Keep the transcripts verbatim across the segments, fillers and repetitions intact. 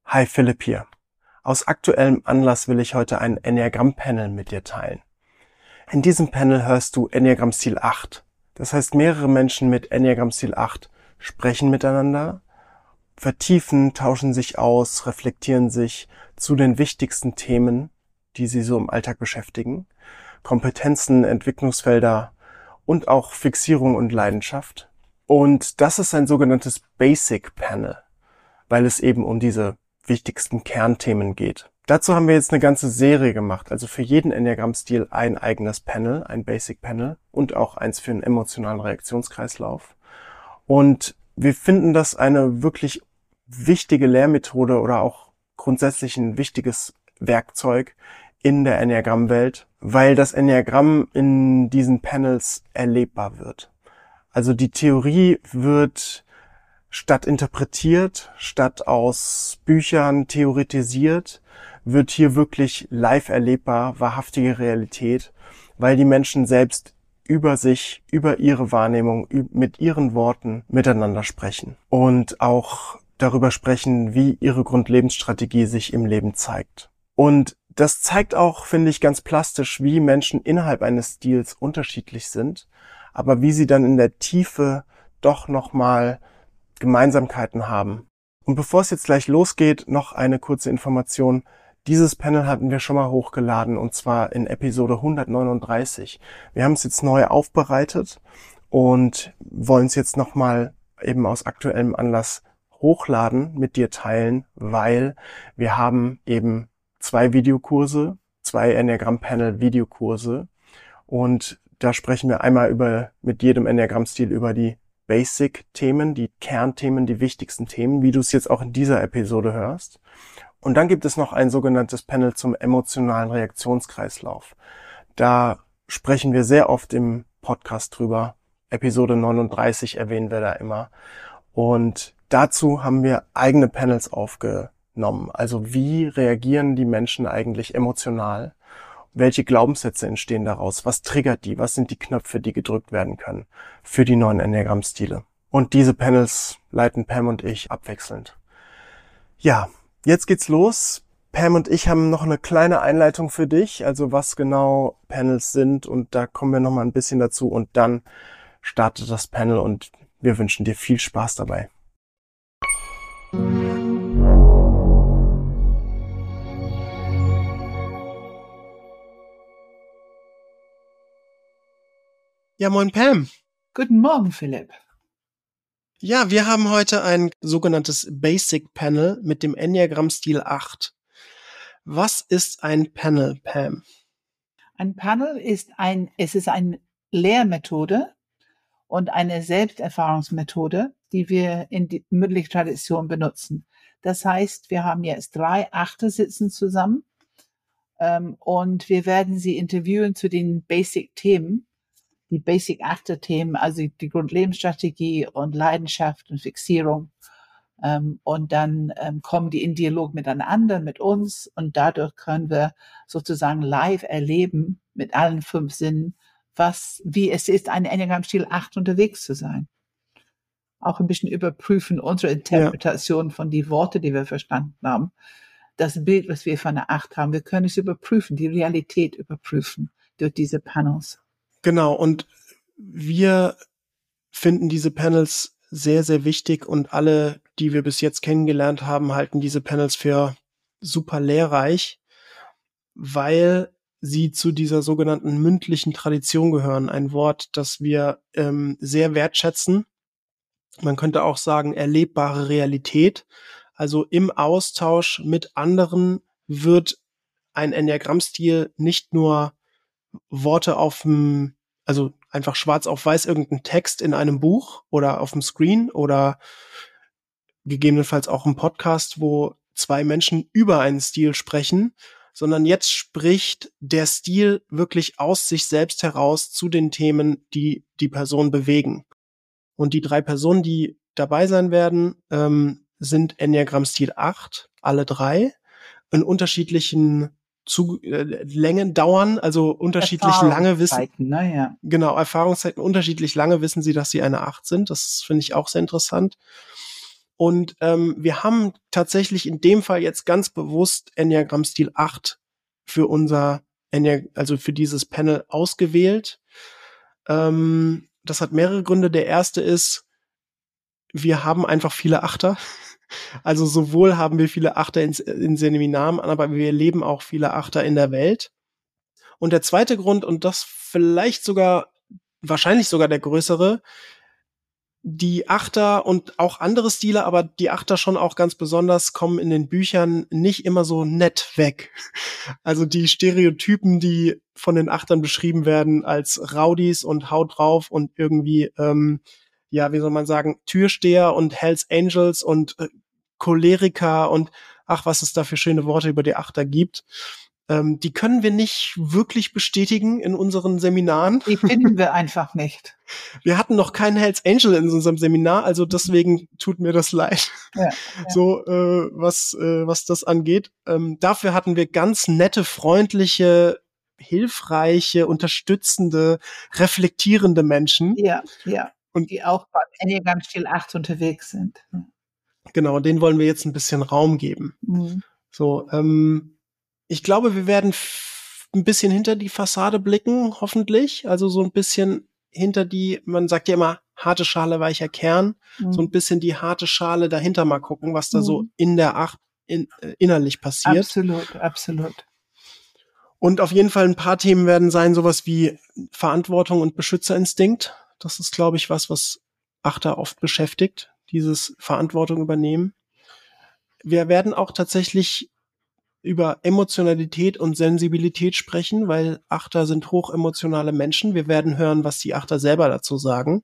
Hi, Philipp hier. Aus aktuellem Anlass will ich heute ein Enneagramm-Panel mit dir teilen. In diesem Panel hörst du Enneagramm-Stil acht. Das heißt, mehrere Menschen mit Enneagramm-Stil acht sprechen miteinander, vertiefen, tauschen sich aus, reflektieren sich zu den wichtigsten Themen, die sie so im Alltag beschäftigen, Kompetenzen, Entwicklungsfelder und auch Fixierung und Leidenschaft. Und das ist ein sogenanntes Basic Panel, weil es eben um diese wichtigsten Kernthemen geht. Dazu haben wir jetzt eine ganze Serie gemacht, also für jeden Enneagramm-Stil ein eigenes Panel, ein Basic Panel und auch eins für einen emotionalen Reaktionskreislauf. Und wir finden das eine wirklich wichtige Lehrmethode oder auch grundsätzlich ein wichtiges Werkzeug in der Enneagramm-Welt, weil das Enneagramm in diesen Panels erlebbar wird. Also die Theorie wird statt interpretiert, statt aus Büchern theoretisiert, wird hier wirklich live erlebbar, wahrhaftige Realität, weil die Menschen selbst über sich, über ihre Wahrnehmung, mit ihren Worten miteinander sprechen und auch darüber sprechen, wie ihre Grundlebensstrategie sich im Leben zeigt. Und das zeigt auch, finde ich, ganz plastisch, wie Menschen innerhalb eines Stils unterschiedlich sind, aber wie sie dann in der Tiefe doch nochmal Gemeinsamkeiten haben. Und bevor es jetzt gleich losgeht, noch eine kurze Information. Dieses Panel hatten wir schon mal hochgeladen und zwar in Episode hundertneununddreißig. Wir haben es jetzt neu aufbereitet und wollen es jetzt nochmal eben aus aktuellem Anlass hochladen, mit dir teilen, weil wir haben eben zwei Videokurse, zwei Enneagramm-Panel-Videokurse und da sprechen wir einmal über mit jedem Enneagramm-Stil über die Basic-Themen, die Kernthemen, die wichtigsten Themen, wie du es jetzt auch in dieser Episode hörst. Und dann gibt es noch ein sogenanntes Panel zum emotionalen Reaktionskreislauf. Da sprechen wir sehr oft im Podcast drüber. Episode neununddreißig erwähnen wir da immer. Und dazu haben wir eigene Panels aufgenommen. Also wie reagieren die Menschen eigentlich emotional? Welche Glaubenssätze entstehen daraus? Was triggert die? Was sind die Knöpfe, die gedrückt werden können für die neuen Enneagramm-Stile? Und diese Panels leiten Pam und ich abwechselnd. Ja, jetzt geht's los. Pam und ich haben noch eine kleine Einleitung für dich, also was genau Panels sind und da kommen wir noch mal ein bisschen dazu und dann startet das Panel und wir wünschen dir viel Spaß dabei. Ja, moin Pam. Guten Morgen, Philipp. Ja, wir haben heute ein sogenanntes Basic Panel mit dem Enneagramm-Stil acht. Was ist ein Panel, Pam? Ein Panel ist ein, es ist eine Lehrmethode und eine Selbsterfahrungsmethode, die wir in die mündliche Tradition benutzen. Das heißt, wir haben jetzt drei Achte sitzen zusammen ähm, und wir werden sie interviewen zu den Basic-Themen. Die Basic-Achte-Themen, also die Grundlebensstrategie und Leidenschaft und Fixierung. Ähm, und dann ähm, kommen die in Dialog miteinander, mit uns und dadurch können wir sozusagen live erleben mit allen fünf Sinnen, was, wie es ist, eine Enneagramm-Stil acht unterwegs zu sein. Auch ein bisschen überprüfen unsere Interpretation ja. von die Worte, die wir verstanden haben. Das Bild, was wir von der acht haben, wir können es überprüfen, die Realität überprüfen durch diese Panels. Genau, und wir finden diese Panels sehr, sehr wichtig und alle, die wir bis jetzt kennengelernt haben, halten diese Panels für super lehrreich, weil sie zu dieser sogenannten mündlichen Tradition gehören. Ein Wort, das wir ähm, sehr wertschätzen. Man könnte auch sagen, erlebbare Realität. Also im Austausch mit anderen wird ein Enneagramm-Stil nicht nur Worte auf dem, also einfach schwarz auf weiß irgendein Text in einem Buch oder auf dem Screen oder gegebenenfalls auch ein Podcast, wo zwei Menschen über einen Stil sprechen, sondern jetzt spricht der Stil wirklich aus sich selbst heraus zu den Themen, die die Person bewegen. Und die drei Personen, die dabei sein werden, ähm, sind Enneagramm-Stil acht, alle drei, in unterschiedlichen zu äh, Längen dauern, also unterschiedlich lange wissen. Ne, ja. Genau, Erfahrungszeiten unterschiedlich lange wissen sie, dass sie eine acht sind. Das finde ich auch sehr interessant. Und ähm, wir haben tatsächlich in dem Fall jetzt ganz bewusst Enneagramm-Stil acht für unser, Enneag- also für dieses Panel ausgewählt. Ähm, das hat mehrere Gründe. Der erste ist, wir haben einfach viele Achter. Also sowohl haben wir viele Achter in, in Seminaren, aber wir erleben auch viele Achter in der Welt. Und der zweite Grund, und das vielleicht sogar, wahrscheinlich sogar der größere, die Achter und auch andere Stile, aber die Achter schon auch ganz besonders, kommen in den Büchern nicht immer so nett weg. Also die Stereotypen, die von den Achtern beschrieben werden als Rowdies und Haut drauf und irgendwie, ähm, ja, wie soll man sagen, Türsteher und Hells Angels und äh, Choleriker und ach, was es da für schöne Worte über die Achter gibt. Ähm, die können wir nicht wirklich bestätigen in unseren Seminaren. Die finden wir einfach nicht. Wir hatten noch keinen Hells Angel in unserem Seminar, also deswegen tut mir das leid. Ja, ja. So, äh, was, äh, was das angeht. Ähm, dafür hatten wir ganz nette, freundliche, hilfreiche, unterstützende, reflektierende Menschen. Ja, ja. Und die auch beim Enneagramm-Stil acht unterwegs sind. Genau, denen wollen wir jetzt ein bisschen Raum geben. Mhm. So, ähm, ich glaube, wir werden f- ein bisschen hinter die Fassade blicken, hoffentlich. Also so ein bisschen hinter die, man sagt ja immer, harte Schale, weicher Kern. Mhm. So ein bisschen die harte Schale dahinter mal gucken, was da Mhm. so in der Acht in, äh, innerlich passiert. Absolut, absolut. Und auf jeden Fall ein paar Themen werden sein, sowas wie Verantwortung und Beschützerinstinkt. Das ist, glaube ich, was, was Achter oft beschäftigt, dieses Verantwortung übernehmen. Wir werden auch tatsächlich über Emotionalität und Sensibilität sprechen, weil Achter sind hochemotionale Menschen. Wir werden hören, was die Achter selber dazu sagen.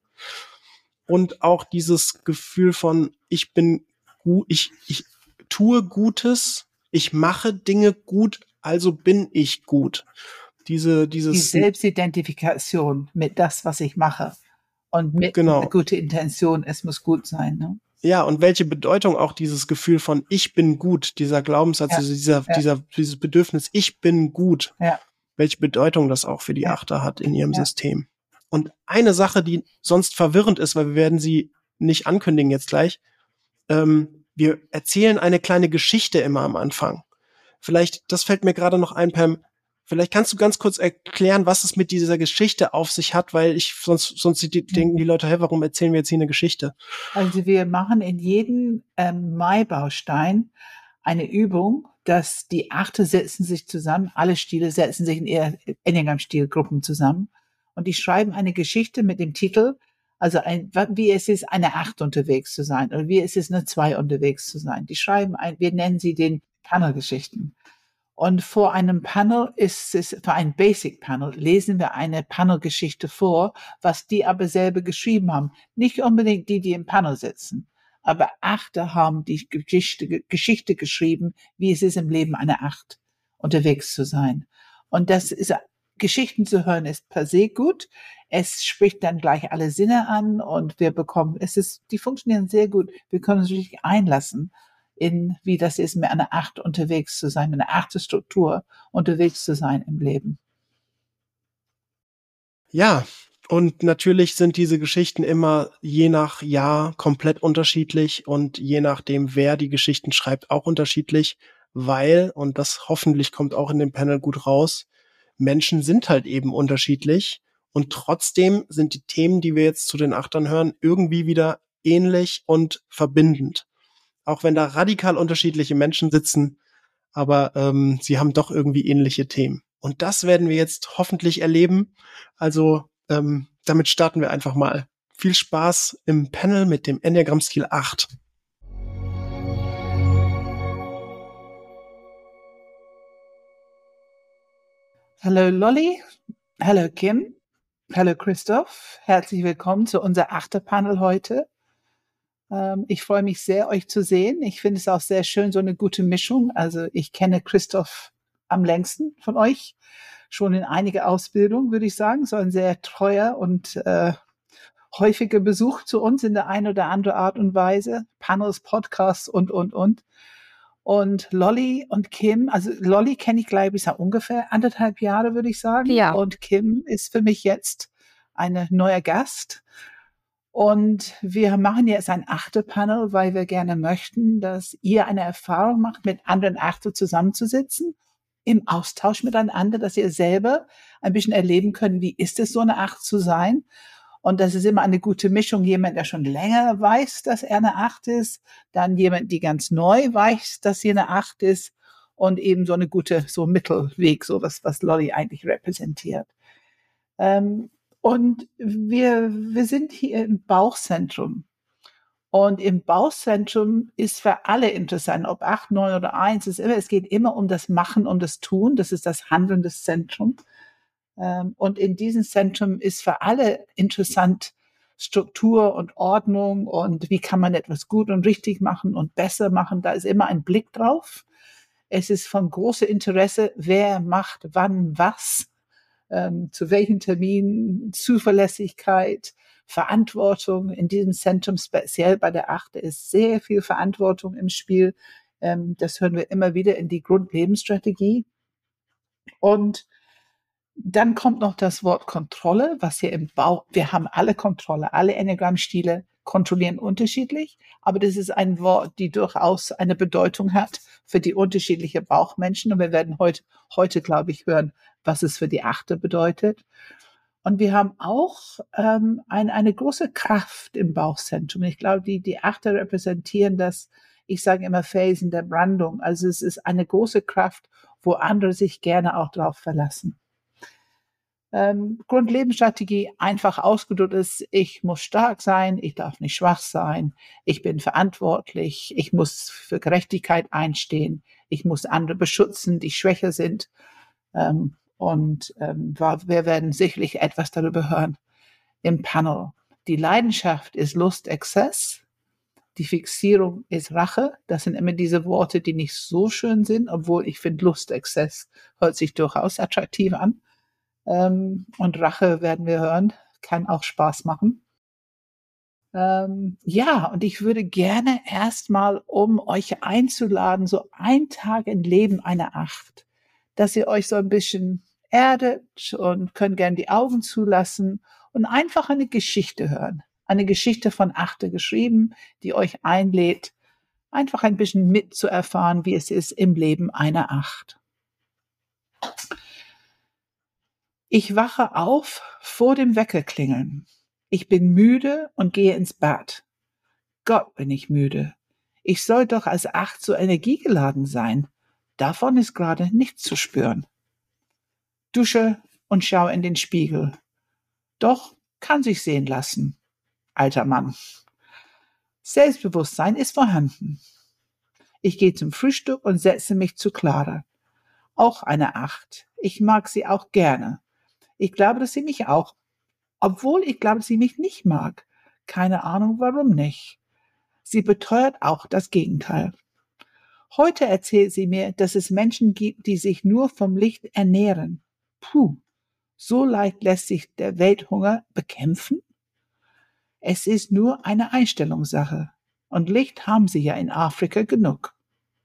Und auch dieses Gefühl von, ich bin gut, ich, ich tue Gutes, ich mache Dinge gut, also bin ich gut. Diese, Die dieses, Selbstidentifikation mit das, was ich mache. Und mit Genau. einer guten Intention, es muss gut sein. Ne? ja, und welche Bedeutung auch dieses Gefühl von, ich bin gut, dieser Glaubenssatz, Ja, also dieser, ja. dieser, dieses Bedürfnis, ich bin gut, Ja. welche Bedeutung das auch für die Ja. Achter hat in ihrem Ja. System. Und eine Sache, die sonst verwirrend ist, weil wir werden sie nicht ankündigen jetzt gleich, ähm, wir erzählen eine kleine Geschichte immer am Anfang. Vielleicht, das fällt mir gerade noch ein, Pam, vielleicht kannst du ganz kurz erklären, was es mit dieser Geschichte auf sich hat, weil ich sonst, sonst die, denken die Leute, hey, warum erzählen wir jetzt hier eine Geschichte? Also wir machen in jedem ähm, Mai-Baustein eine Übung, dass die Achte setzen sich zusammen, alle Stile setzen sich in ihre Enneagramm-Stilgruppen zusammen und die schreiben eine Geschichte mit dem Titel, also ein, wie es ist, eine Acht unterwegs zu sein oder wie es ist, eine Zwei unterwegs zu sein. Die schreiben ein, wir nennen sie den Panel-Geschichten. Und vor einem Panel ist es, für ein Basic Panel, lesen wir eine Panel-Geschichte vor, was die aber selber geschrieben haben. Nicht unbedingt die, die im Panel sitzen. Aber Achte haben die Geschichte, Geschichte geschrieben, wie es ist, im Leben einer Acht unterwegs zu sein. Und das ist, Geschichten zu hören ist per se gut. Es spricht dann gleich alle Sinne an und wir bekommen, es ist, die funktionieren sehr gut. Wir können uns richtig einlassen in, wie das ist, mit einer Acht unterwegs zu sein, mit einer Achte-Struktur unterwegs zu sein im Leben. Ja, und natürlich sind diese Geschichten immer je nach Jahr komplett unterschiedlich und je nachdem, wer die Geschichten schreibt, auch unterschiedlich, weil, und das hoffentlich kommt auch in dem Panel gut raus, Menschen sind halt eben unterschiedlich und trotzdem sind die Themen, die wir jetzt zu den Achtern hören, irgendwie wieder ähnlich und verbindend. Auch wenn da radikal unterschiedliche Menschen sitzen, aber ähm, sie haben doch irgendwie ähnliche Themen. Und das werden wir jetzt hoffentlich erleben. Also ähm, damit starten wir einfach mal. Viel Spaß im Panel mit dem Enneagramm-Stil acht. Hallo Lolly, hallo Kim, hallo Christoph, herzlich willkommen zu unser Achter-Panel heute. Ähm, ich freue mich sehr, euch zu sehen. Ich finde es auch sehr schön, so eine gute Mischung. Also ich kenne Christoph am längsten von euch, schon in einige Ausbildung, würde ich sagen. So ein sehr treuer und äh, häufiger Besuch zu uns in der einen oder anderen Art und Weise. Panels, Podcasts und, und, und. Und Lolly und Kim, also Lolly kenne ich, glaube ich, seit ungefähr anderthalb Jahre, würde ich sagen. Ja. Und Kim ist für mich jetzt ein neuer Gast. Und wir machen jetzt ein Achte-Panel, weil wir gerne möchten, dass ihr eine Erfahrung macht, mit anderen Achte zusammenzusitzen, im Austausch miteinander, dass ihr selber ein bisschen erleben könnt, wie ist es, so eine Acht zu sein. Und das ist immer eine gute Mischung. Jemand, der schon länger weiß, dass er eine Acht ist, dann jemand, die ganz neu weiß, dass sie eine Acht ist, und eben so eine gute, so Mittelweg, so was, was Lolly eigentlich repräsentiert. Ähm, und wir, wir sind hier im Bauchzentrum. Und im Bauchzentrum ist für alle interessant, ob acht, neun oder eins, ist immer, es geht immer um das Machen, um das Tun. Das ist das Handeln des Zentrums. Ähm, und in diesem Zentrum ist für alle interessant Struktur und Ordnung und wie kann man etwas gut und richtig machen und besser machen. Da ist immer ein Blick drauf. Es ist von großem Interesse, wer macht wann was, ähm, zu welchen Terminen, Zuverlässigkeit, Verantwortung. In diesem Zentrum, speziell bei der Achte, ist sehr viel Verantwortung im Spiel. Ähm, das hören wir immer wieder in die Grundlebensstrategie. Und dann kommt noch das Wort Kontrolle, was hier im Bauch, wir haben alle Kontrolle, alle Enneagramm-Stile kontrollieren unterschiedlich, aber das ist ein Wort, die durchaus eine Bedeutung hat für die unterschiedlichen Bauchmenschen. Und wir werden heute, heute, glaube ich, hören, was es für die Achte bedeutet. Und wir haben auch ähm, ein, eine große Kraft im Bauchzentrum. Ich glaube, die, die Achte repräsentieren das, ich sage immer, Felsen der Brandung. Also es ist eine große Kraft, wo andere sich gerne auch drauf verlassen. Ähm, Grundlebensstrategie einfach ausgedrückt ist, ich muss stark sein, ich darf nicht schwach sein, ich bin verantwortlich, ich muss für Gerechtigkeit einstehen, ich muss andere beschützen, die schwächer sind. Ähm, und ähm, wir werden sicherlich etwas darüber hören im Panel. Die Leidenschaft ist Lust, Exzess. Die Fixierung ist Rache. Das sind immer diese Worte, die nicht so schön sind, obwohl ich finde, Lust, Exzess hört sich durchaus attraktiv an. Ähm, und Rache werden wir hören, kann auch Spaß machen. Ähm, ja, und ich würde gerne erstmal, um euch einzuladen, so ein Tag im Leben einer Acht, dass ihr euch so ein bisschen erdet und könnt gerne die Augen zulassen und einfach eine Geschichte hören. Eine Geschichte von Achte geschrieben, die euch einlädt, einfach ein bisschen mitzuerfahren, wie es ist im Leben einer Acht. Ich wache auf vor dem Weckerklingeln. Ich bin müde und gehe ins Bad. Gott, bin ich müde. Ich soll doch als Acht so energiegeladen sein. Davon ist gerade nichts zu spüren. Dusche und schaue in den Spiegel. Doch kann sich sehen lassen, alter Mann. Selbstbewusstsein ist vorhanden. Ich gehe zum Frühstück und setze mich zu Clara. Auch eine Acht. Ich mag sie auch gerne. Ich glaube, dass sie mich auch, obwohl ich glaube, dass sie mich nicht mag. Keine Ahnung, warum nicht. Sie beteuert auch das Gegenteil. Heute erzählt sie mir, dass es Menschen gibt, die sich nur vom Licht ernähren. Puh, so leicht lässt sich der Welthunger bekämpfen? Es ist nur eine Einstellungssache. Und Licht haben sie ja in Afrika genug.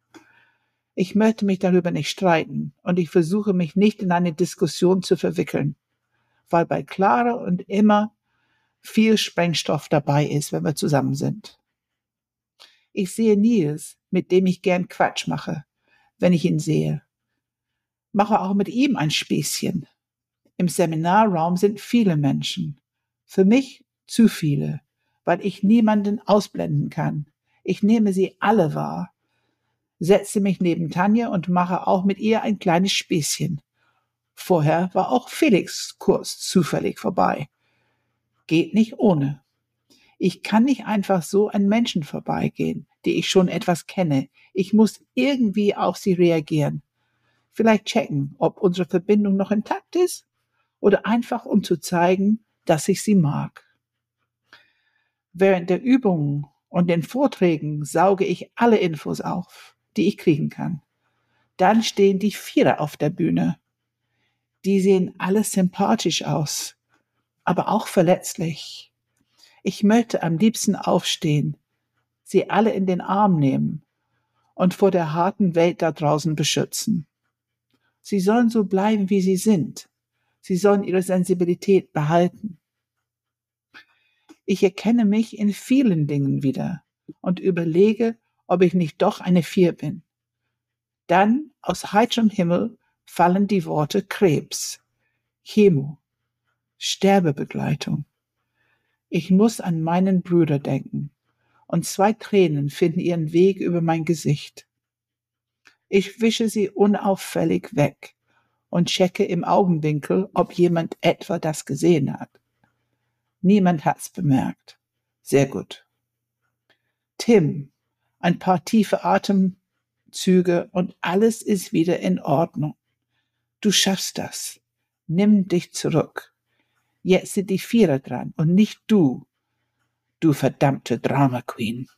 Ich möchte mich darüber nicht streiten und ich versuche mich nicht in eine Diskussion zu verwickeln, weil bei Clara und immer viel Sprengstoff dabei ist, wenn wir zusammen sind. Ich sehe Nils, mit dem ich gern Quatsch mache, wenn ich ihn sehe. Mache auch mit ihm ein Späßchen. Im Seminarraum sind viele Menschen. Für mich zu viele, weil ich niemanden ausblenden kann. Ich nehme sie alle wahr. Setze mich neben Tanja und mache auch mit ihr ein kleines Späßchen. Vorher war auch Felix kurz zufällig vorbei. Geht nicht ohne. Ich kann nicht einfach so an Menschen vorbeigehen, die ich schon etwas kenne. Ich muss irgendwie auf sie reagieren. Vielleicht checken, ob unsere Verbindung noch intakt ist oder einfach um zu zeigen, dass ich sie mag. Während der Übungen und den Vorträgen sauge ich alle Infos auf, die ich kriegen kann. Dann stehen die Vierer auf der Bühne. Die sehen alle sympathisch aus, aber auch verletzlich. Ich möchte am liebsten aufstehen, sie alle in den Arm nehmen und vor der harten Welt da draußen beschützen. Sie sollen so bleiben, wie sie sind. Sie sollen ihre Sensibilität behalten. Ich erkenne mich in vielen Dingen wieder und überlege, ob ich nicht doch eine Vier bin. Dann aus heiterem Himmel fallen die Worte Krebs, Chemo, Sterbebegleitung. Ich muss an meinen Bruder denken und zwei Tränen finden ihren Weg über mein Gesicht. Ich wische sie unauffällig weg und checke im Augenwinkel, ob jemand etwa das gesehen hat. Niemand hat's bemerkt. Sehr gut. Tim, ein paar tiefe Atemzüge und alles ist wieder in Ordnung. Du schaffst das. Nimm dich zurück. Jetzt sind die Vierer dran und nicht du, du verdammte Drama Queen.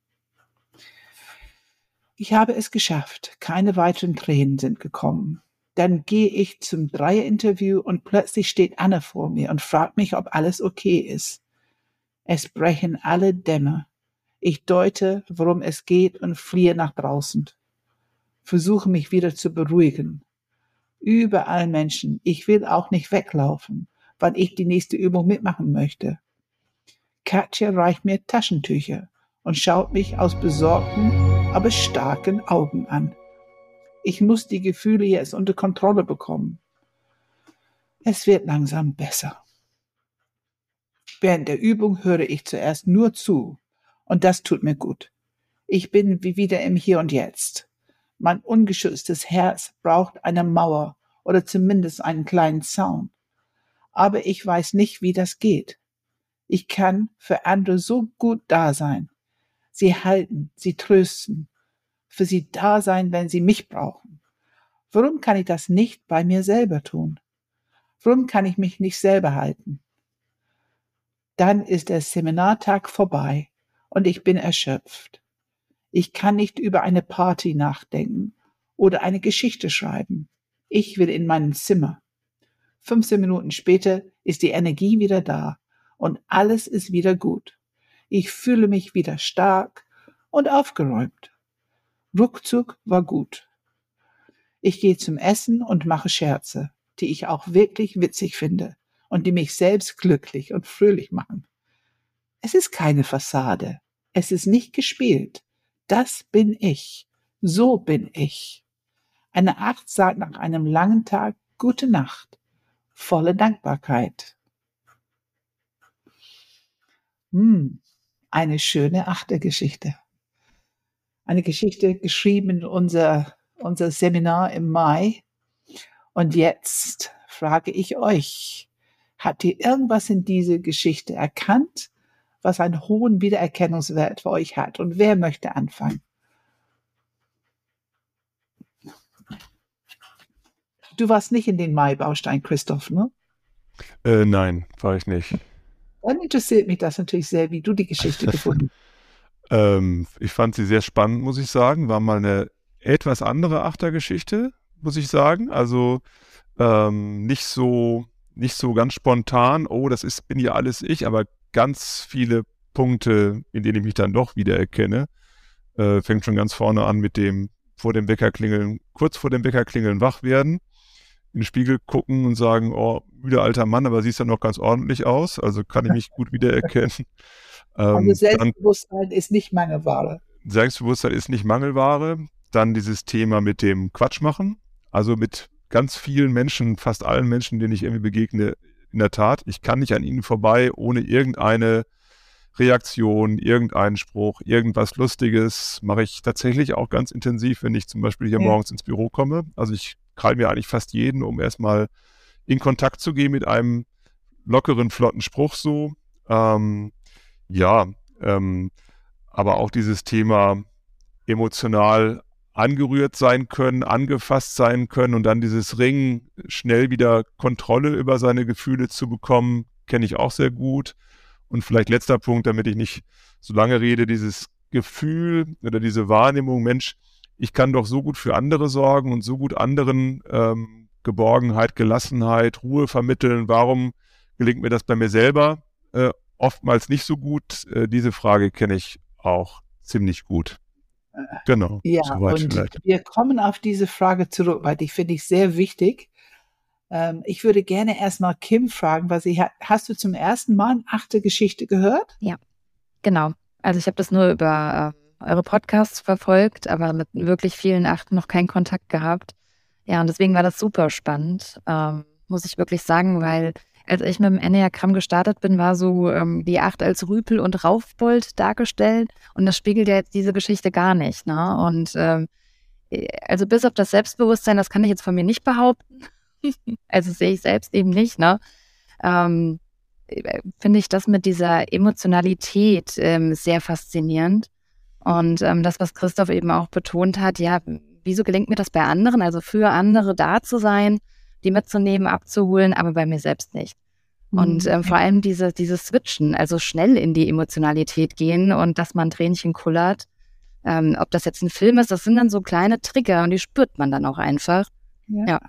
Ich habe es geschafft. Keine weiteren Tränen sind gekommen. Dann gehe ich zum Dreierinterview und plötzlich steht Anna vor mir und fragt mich, ob alles okay ist. Es brechen alle Dämme. Ich deute, worum es geht und fliehe nach draußen. Versuche mich wieder zu beruhigen. Überall Menschen. Ich will auch nicht weglaufen, weil ich die nächste Übung mitmachen möchte. Katja reicht mir Taschentücher und schaut mich aus besorgten, aber starken Augen an. Ich muss die Gefühle jetzt unter Kontrolle bekommen. Es wird langsam besser. Während der Übung höre ich zuerst nur zu und das tut mir gut. Ich bin wie wieder im Hier und Jetzt. Mein ungeschütztes Herz braucht eine Mauer oder zumindest einen kleinen Zaun. Aber ich weiß nicht, wie das geht. Ich kann für andere so gut da sein. Sie halten, sie trösten, für sie da sein, wenn sie mich brauchen. Warum kann ich das nicht bei mir selber tun? Warum kann ich mich nicht selber halten? Dann ist der Seminartag vorbei und ich bin erschöpft. Ich kann nicht über eine Party nachdenken oder eine Geschichte schreiben. Ich will in meinem Zimmer. fünfzehn Minuten später ist die Energie wieder da und alles ist wieder gut. Ich fühle mich wieder stark und aufgeräumt. Ruckzuck war gut. Ich gehe zum Essen und mache Scherze, die ich auch wirklich witzig finde und die mich selbst glücklich und fröhlich machen. Es ist keine Fassade. Es ist nicht gespielt. Das bin ich. So bin ich. Eine Acht sagt nach einem langen Tag Gute Nacht. Volle Dankbarkeit. Hm, eine schöne Achtergeschichte. Eine Geschichte geschrieben in unser, unser Seminar im Mai. Und jetzt frage ich euch, habt ihr irgendwas in dieser Geschichte erkannt, was einen hohen Wiedererkennungswert für euch hat? Und wer möchte anfangen? Du warst nicht in den Mai-Baustein, Christoph, ne? Äh, nein, war ich nicht. Dann interessiert mich das natürlich sehr, wie du die Geschichte gefunden hast. ähm, ich fand sie sehr spannend, muss ich sagen. War mal eine etwas andere Achtergeschichte, muss ich sagen. Also ähm, nicht so, nicht so ganz spontan, oh, das ist, bin ja alles ich, aber ganz viele Punkte, in denen ich mich dann doch wiedererkenne. Äh, fängt schon ganz vorne an mit dem vor dem Weckerklingeln, kurz vor dem Weckerklingeln wach werden, in den Spiegel gucken und sagen, oh, müder alter Mann, aber siehst ja noch ganz ordentlich aus, also kann ich mich gut wiedererkennen. Also ähm, Selbstbewusstsein dann, ist nicht Mangelware. Selbstbewusstsein ist nicht Mangelware. Dann dieses Thema mit dem Quatsch machen, also mit ganz vielen Menschen, fast allen Menschen, denen ich irgendwie begegne, in der Tat, ich kann nicht an ihnen vorbei, ohne irgendeine Reaktion, irgendeinen Spruch, irgendwas Lustiges, mache ich tatsächlich auch ganz intensiv, wenn ich zum Beispiel hier ja. morgens ins Büro komme. Also ich krall mir eigentlich fast jeden, um erstmal in Kontakt zu gehen mit einem lockeren, flotten Spruch so. Ähm, ja, ähm, aber auch dieses Thema emotional angerührt sein können, angefasst sein können und dann dieses Ringen, schnell wieder Kontrolle über seine Gefühle zu bekommen, kenne ich auch sehr gut. Und vielleicht letzter Punkt, damit ich nicht so lange rede, dieses Gefühl oder diese Wahrnehmung, Mensch, ich kann doch so gut für andere sorgen und so gut anderen ähm, Geborgenheit, Gelassenheit, Ruhe vermitteln. Warum gelingt mir das bei mir selber äh, oftmals nicht so gut? Äh, diese Frage kenne ich auch ziemlich gut. Genau. Ja, und vielleicht. Wir kommen auf diese Frage zurück, weil die finde ich sehr wichtig. Ähm, ich würde gerne erstmal Kim fragen, weil sie hat, hast du zum ersten Mal eine achte Geschichte gehört? Ja, genau. Also ich habe das nur über äh, eure Podcasts verfolgt, aber mit wirklich vielen Achten noch keinen Kontakt gehabt. Ja, und deswegen war das super spannend, ähm, muss ich wirklich sagen, weil als ich mit dem Enneagramm gestartet bin, war so ähm, die Acht als Rüpel und Raufbold dargestellt und das spiegelt ja jetzt diese Geschichte gar nicht, ne? Und ähm, also bis auf das Selbstbewusstsein, das kann ich jetzt von mir nicht behaupten, also sehe ich selbst eben nicht, ne? Ähm, finde ich das mit dieser Emotionalität ähm, sehr faszinierend. Und ähm, das, was Christoph eben auch betont hat, ja, wieso gelingt mir das bei anderen, also für andere da zu sein, die mitzunehmen, abzuholen, aber bei mir selbst nicht. Und ähm, vor allem diese, dieses Switchen, also schnell in die Emotionalität gehen und dass man Tränchen kullert, ähm, ob das jetzt ein Film ist, das sind dann so kleine Trigger und die spürt man dann auch einfach. Ja. Ja.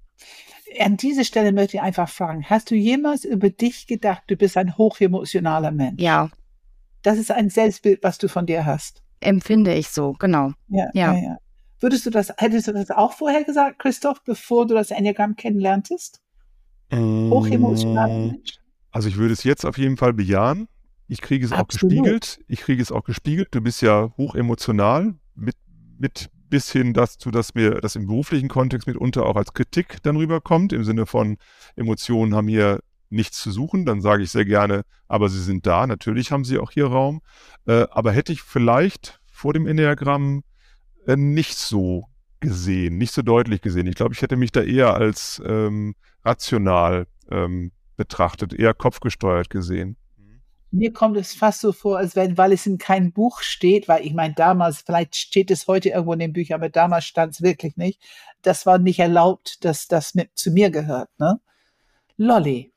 An dieser Stelle möchte ich einfach fragen, hast du jemals über dich gedacht, du bist ein hochemotionaler Mensch? Ja. Das ist ein Selbstbild, was du von dir hast. Empfinde ich so, genau. Ja, Ja. ja, ja. Würdest du das, hättest du das auch vorher gesagt, Christoph, bevor du das Enneagramm kennenlerntest? Hochemotionaler Mensch? Also ich würde es jetzt auf jeden Fall bejahen. Ich kriege es auch Absolut. gespiegelt. Ich kriege es auch gespiegelt. Du bist ja hochemotional mit, mit bis hin dazu, dass mir das im beruflichen Kontext mitunter auch als Kritik dann rüberkommt, im Sinne von Emotionen haben hier nichts zu suchen. Dann sage ich sehr gerne, aber sie sind da. Natürlich haben sie auch hier Raum. Äh, aber hätte ich vielleicht vor dem Enneagramm äh, nicht so gesehen, nicht so deutlich gesehen. Ich glaube, ich hätte mich da eher als ähm, rational ähm, betrachtet, eher kopfgesteuert gesehen. Mir kommt es fast so vor, als wenn, weil es in keinem Buch steht, weil ich meine, damals, vielleicht steht es heute irgendwo in den Büchern, aber damals stand es wirklich nicht. Das war nicht erlaubt, dass das mit zu mir gehört, ne? Lolli,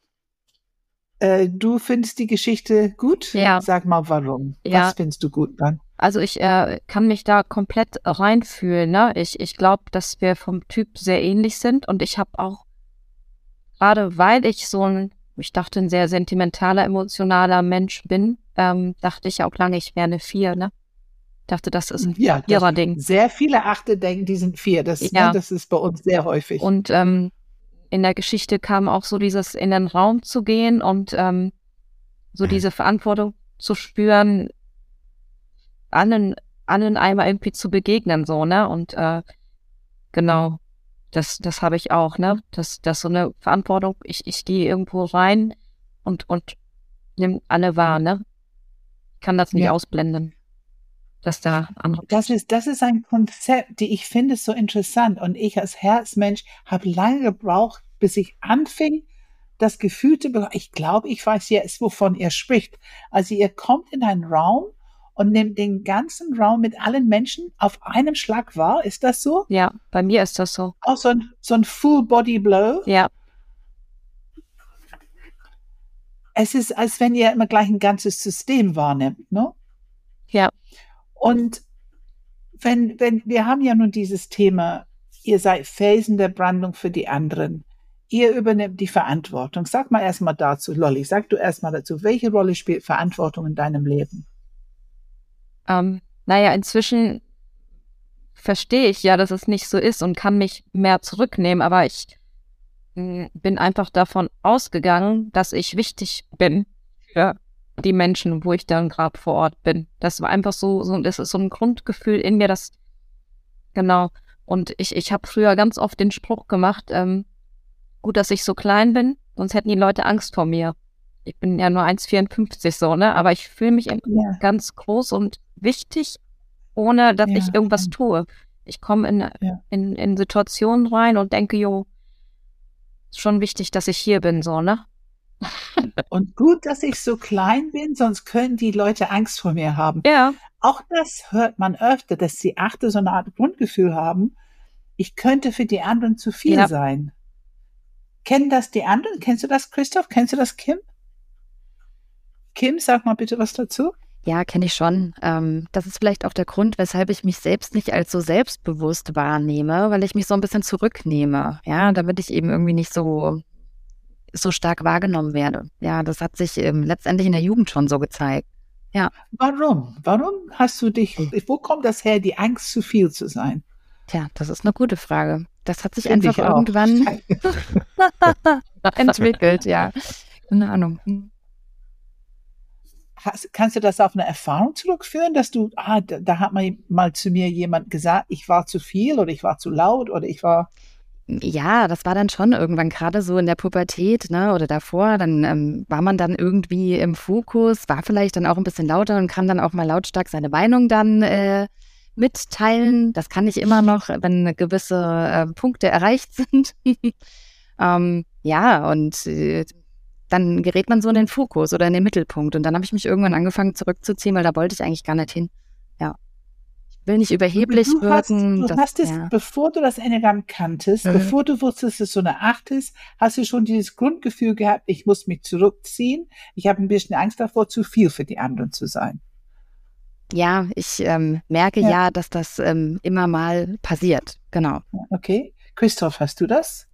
äh, du findest die Geschichte gut? Ja. Sag mal, warum? Ja. Was findest du gut dran? Also ich äh, kann mich da komplett reinfühlen, ne? Ich, ich glaube, dass wir vom Typ sehr ähnlich sind und ich habe auch, gerade weil ich so ein, ich dachte, ein sehr sentimentaler, emotionaler Mensch bin, ähm, dachte ich auch lange, ich wäre eine Vier, ne? Dachte, das ist ein Ja, das, Vierer-Ding. sehr viele Achte denken, die sind vier. Das, Ja. ne, das ist bei uns sehr häufig. Und ähm, in der Geschichte kam auch so dieses in den Raum zu gehen und ähm, so diese Verantwortung zu spüren, allen, allen einmal irgendwie zu begegnen, so, ne? Und äh, genau, das, das habe ich auch, ne? Das, das so eine Verantwortung, ich, ich gehe irgendwo rein und, und nimm alle wahr, ne? Ich kann das nicht Ja. ausblenden, dass da andere. Das ist, das ist ein Konzept, die ich finde so interessant. Und ich als Herzmensch habe lange gebraucht, bis ich anfing, das Gefühl zu bekommen. Ich glaube, ich weiß jetzt, wovon ihr spricht. Also ihr kommt in einen Raum und nimmt den ganzen Raum mit allen Menschen auf einem Schlag wahr. Ist das so? Ja, bei mir ist das so. Auch so ein, so ein Full-Body-Blow. Ja, Es ist, als wenn ihr immer gleich ein ganzes System wahrnimmt, ne? ja, Und wenn, wenn, wir haben ja nun dieses Thema, ihr seid Felsen der Brandung für die anderen. Ihr übernimmt die Verantwortung. Sag mal erstmal dazu, Lolli, sag du erstmal dazu, welche Rolle spielt Verantwortung in deinem Leben? ähm, naja, inzwischen verstehe ich ja, dass es nicht so ist und kann mich mehr zurücknehmen, aber ich mh, bin einfach davon ausgegangen, dass ich wichtig bin für die Menschen, wo ich dann gerade vor Ort bin. Das war einfach so, so, das ist so ein Grundgefühl in mir, das, genau. Und ich, ich habe früher ganz oft den Spruch gemacht, ähm, gut, dass ich so klein bin, sonst hätten die Leute Angst vor mir. Ich bin ja nur eins Komma vierundfünfzig so, ne? Aber ich fühle mich immer Ja. ganz groß und wichtig, ohne dass Ja, ich irgendwas ja. tue. Ich komme in, Ja. in, in Situationen rein und denke, jo, ist schon wichtig, dass ich hier bin, so, ne? Und gut, dass ich so klein bin, sonst können die Leute Angst vor mir haben. Ja, Auch das hört man öfter, dass die Achte so eine Art Grundgefühl haben. Ich könnte für die anderen zu viel Ja. sein. Kennen das die anderen? Kennst du das, Christoph? Kennst du das, Kim? Kim, sag mal bitte was dazu. ja, kenne ich schon. Ähm, das ist vielleicht auch der Grund, weshalb ich mich selbst nicht als so selbstbewusst wahrnehme, weil ich mich so ein bisschen zurücknehme, ja, damit ich eben irgendwie nicht so so stark wahrgenommen werde. Ja, das hat sich ähm, letztendlich in der Jugend schon so gezeigt. Warum? Warum hast du dich, wo kommt das her, die Angst, zu viel zu sein? Tja, das ist eine gute Frage. das hat sich Finde einfach ich auch. irgendwann entwickelt, ja. Keine Ahnung. Hast, kannst du das auf eine Erfahrung zurückführen, dass du, ah, da, da hat mal, mal zu mir jemand gesagt, ich war zu viel oder ich war zu laut oder ich war... Ja, das war dann schon irgendwann gerade so in der Pubertät, ne, oder davor, dann ähm, war man dann irgendwie im Fokus, war vielleicht dann auch ein bisschen lauter und kann dann auch mal lautstark seine Meinung dann äh, mitteilen. Das kann ich immer noch, wenn gewisse äh, Punkte erreicht sind. ähm, ja, und äh, dann gerät man so in den Fokus oder in den Mittelpunkt. Und dann habe ich mich irgendwann angefangen zurückzuziehen, weil da wollte ich eigentlich gar nicht hin. Ja. Ich will nicht überheblich du hast, wirken. du das, hast es, ja. bevor du das Enneagramm kanntest, Mhm. bevor du wusstest, dass es so eine Acht ist, hast du schon dieses Grundgefühl gehabt, ich muss mich zurückziehen. Ich habe ein bisschen Angst davor, zu viel für die anderen zu sein. Ja, ich ähm, merke Ja. ja, dass das ähm, immer mal passiert. Genau. Okay. Christoph, hast du das?